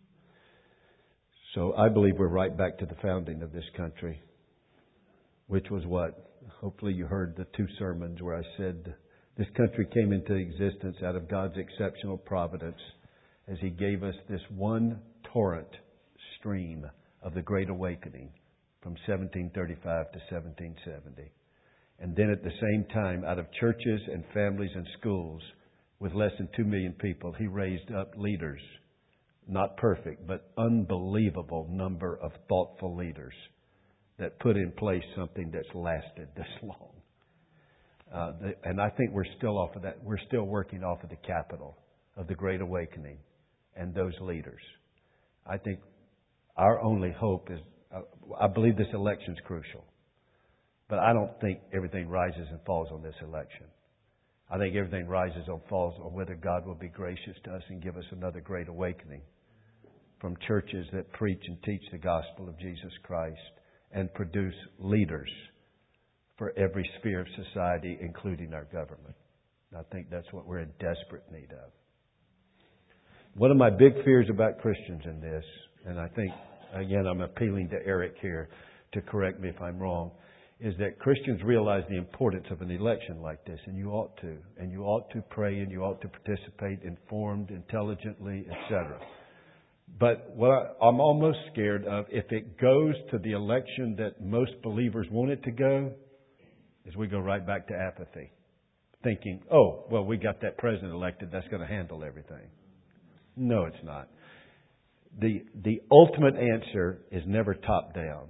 So I believe we're right back to the founding of this country, which was what? Hopefully you heard the 2 sermons where I said this country came into existence out of God's exceptional providence as He gave us this one torrent stream of the Great Awakening from 1735 to 1770. And then at the same time, out of churches and families and schools, with less than 2 million people, He raised up leaders, not perfect, but unbelievable number of thoughtful leaders that put in place something that's lasted this long. And I think we're still off of that. We're still working off of the capital of the Great Awakening and those leaders. I think our only hope is, I believe this election is crucial, but I don't think everything rises and falls on this election. I think everything rises and falls on whether God will be gracious to us and give us another great awakening from churches that preach and teach the gospel of Jesus Christ and produce leaders for every sphere of society, including our government. And I think that's what we're in desperate need of. One of my big fears about Christians in this, and I think, again, I'm appealing to Eric here to correct me if I'm wrong, is that Christians realize the importance of an election like this, and you ought to. And you ought to pray, and you ought to participate informed, intelligently, etc. But what I'm almost scared of, if it goes to the election that most believers want it to go, is we go right back to apathy. Thinking, oh, well, we got that president elected, that's going to handle everything. No, it's not. The ultimate answer is never top down.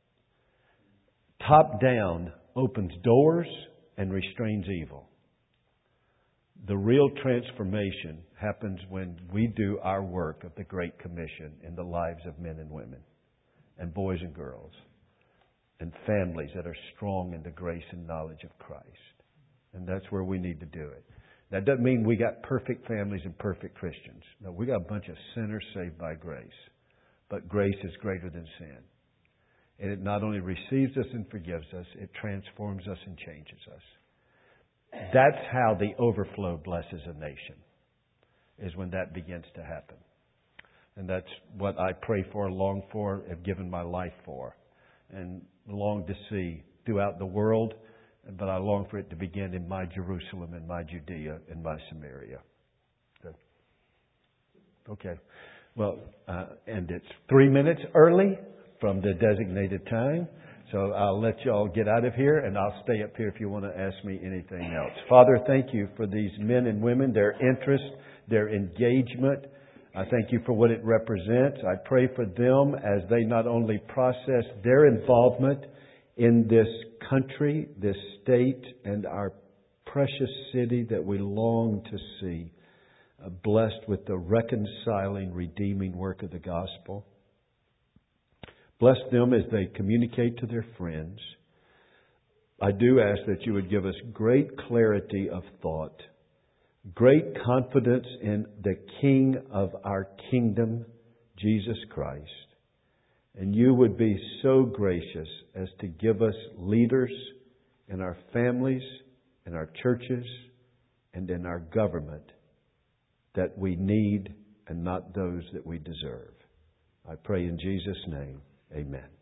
Top down opens doors and restrains evil. The real transformation happens when we do our work of the Great Commission in the lives of men and women and boys and girls and families that are strong in the grace and knowledge of Christ. And that's where we need to do it. That doesn't mean we got perfect families and perfect Christians. No, we got a bunch of sinners saved by grace. But grace is greater than sin. And it not only receives us and forgives us, it transforms us and changes us. That's how the overflow blesses a nation, is when that begins to happen. And that's what I pray for, long for, have given my life for, and long to see throughout the world. But I long for it to begin in my Jerusalem, in my Judea, in my Samaria. Okay. Well, and it's 3 minutes early from the designated time. So I'll let you all get out of here, and I'll stay up here if you want to ask me anything else. Father, thank you for these men and women, their interest, their engagement. I thank you for what it represents. I pray for them as they not only process their involvement in this country, this state, and our precious city that we long to see blessed with the reconciling, redeeming work of the gospel. Bless them as they communicate to their friends. I do ask that you would give us great clarity of thought, great confidence in the King of our kingdom, Jesus Christ. And you would be so gracious as to give us leaders in our families, in our churches, and in our government that we need and not those that we deserve. I pray in Jesus' name. Amen.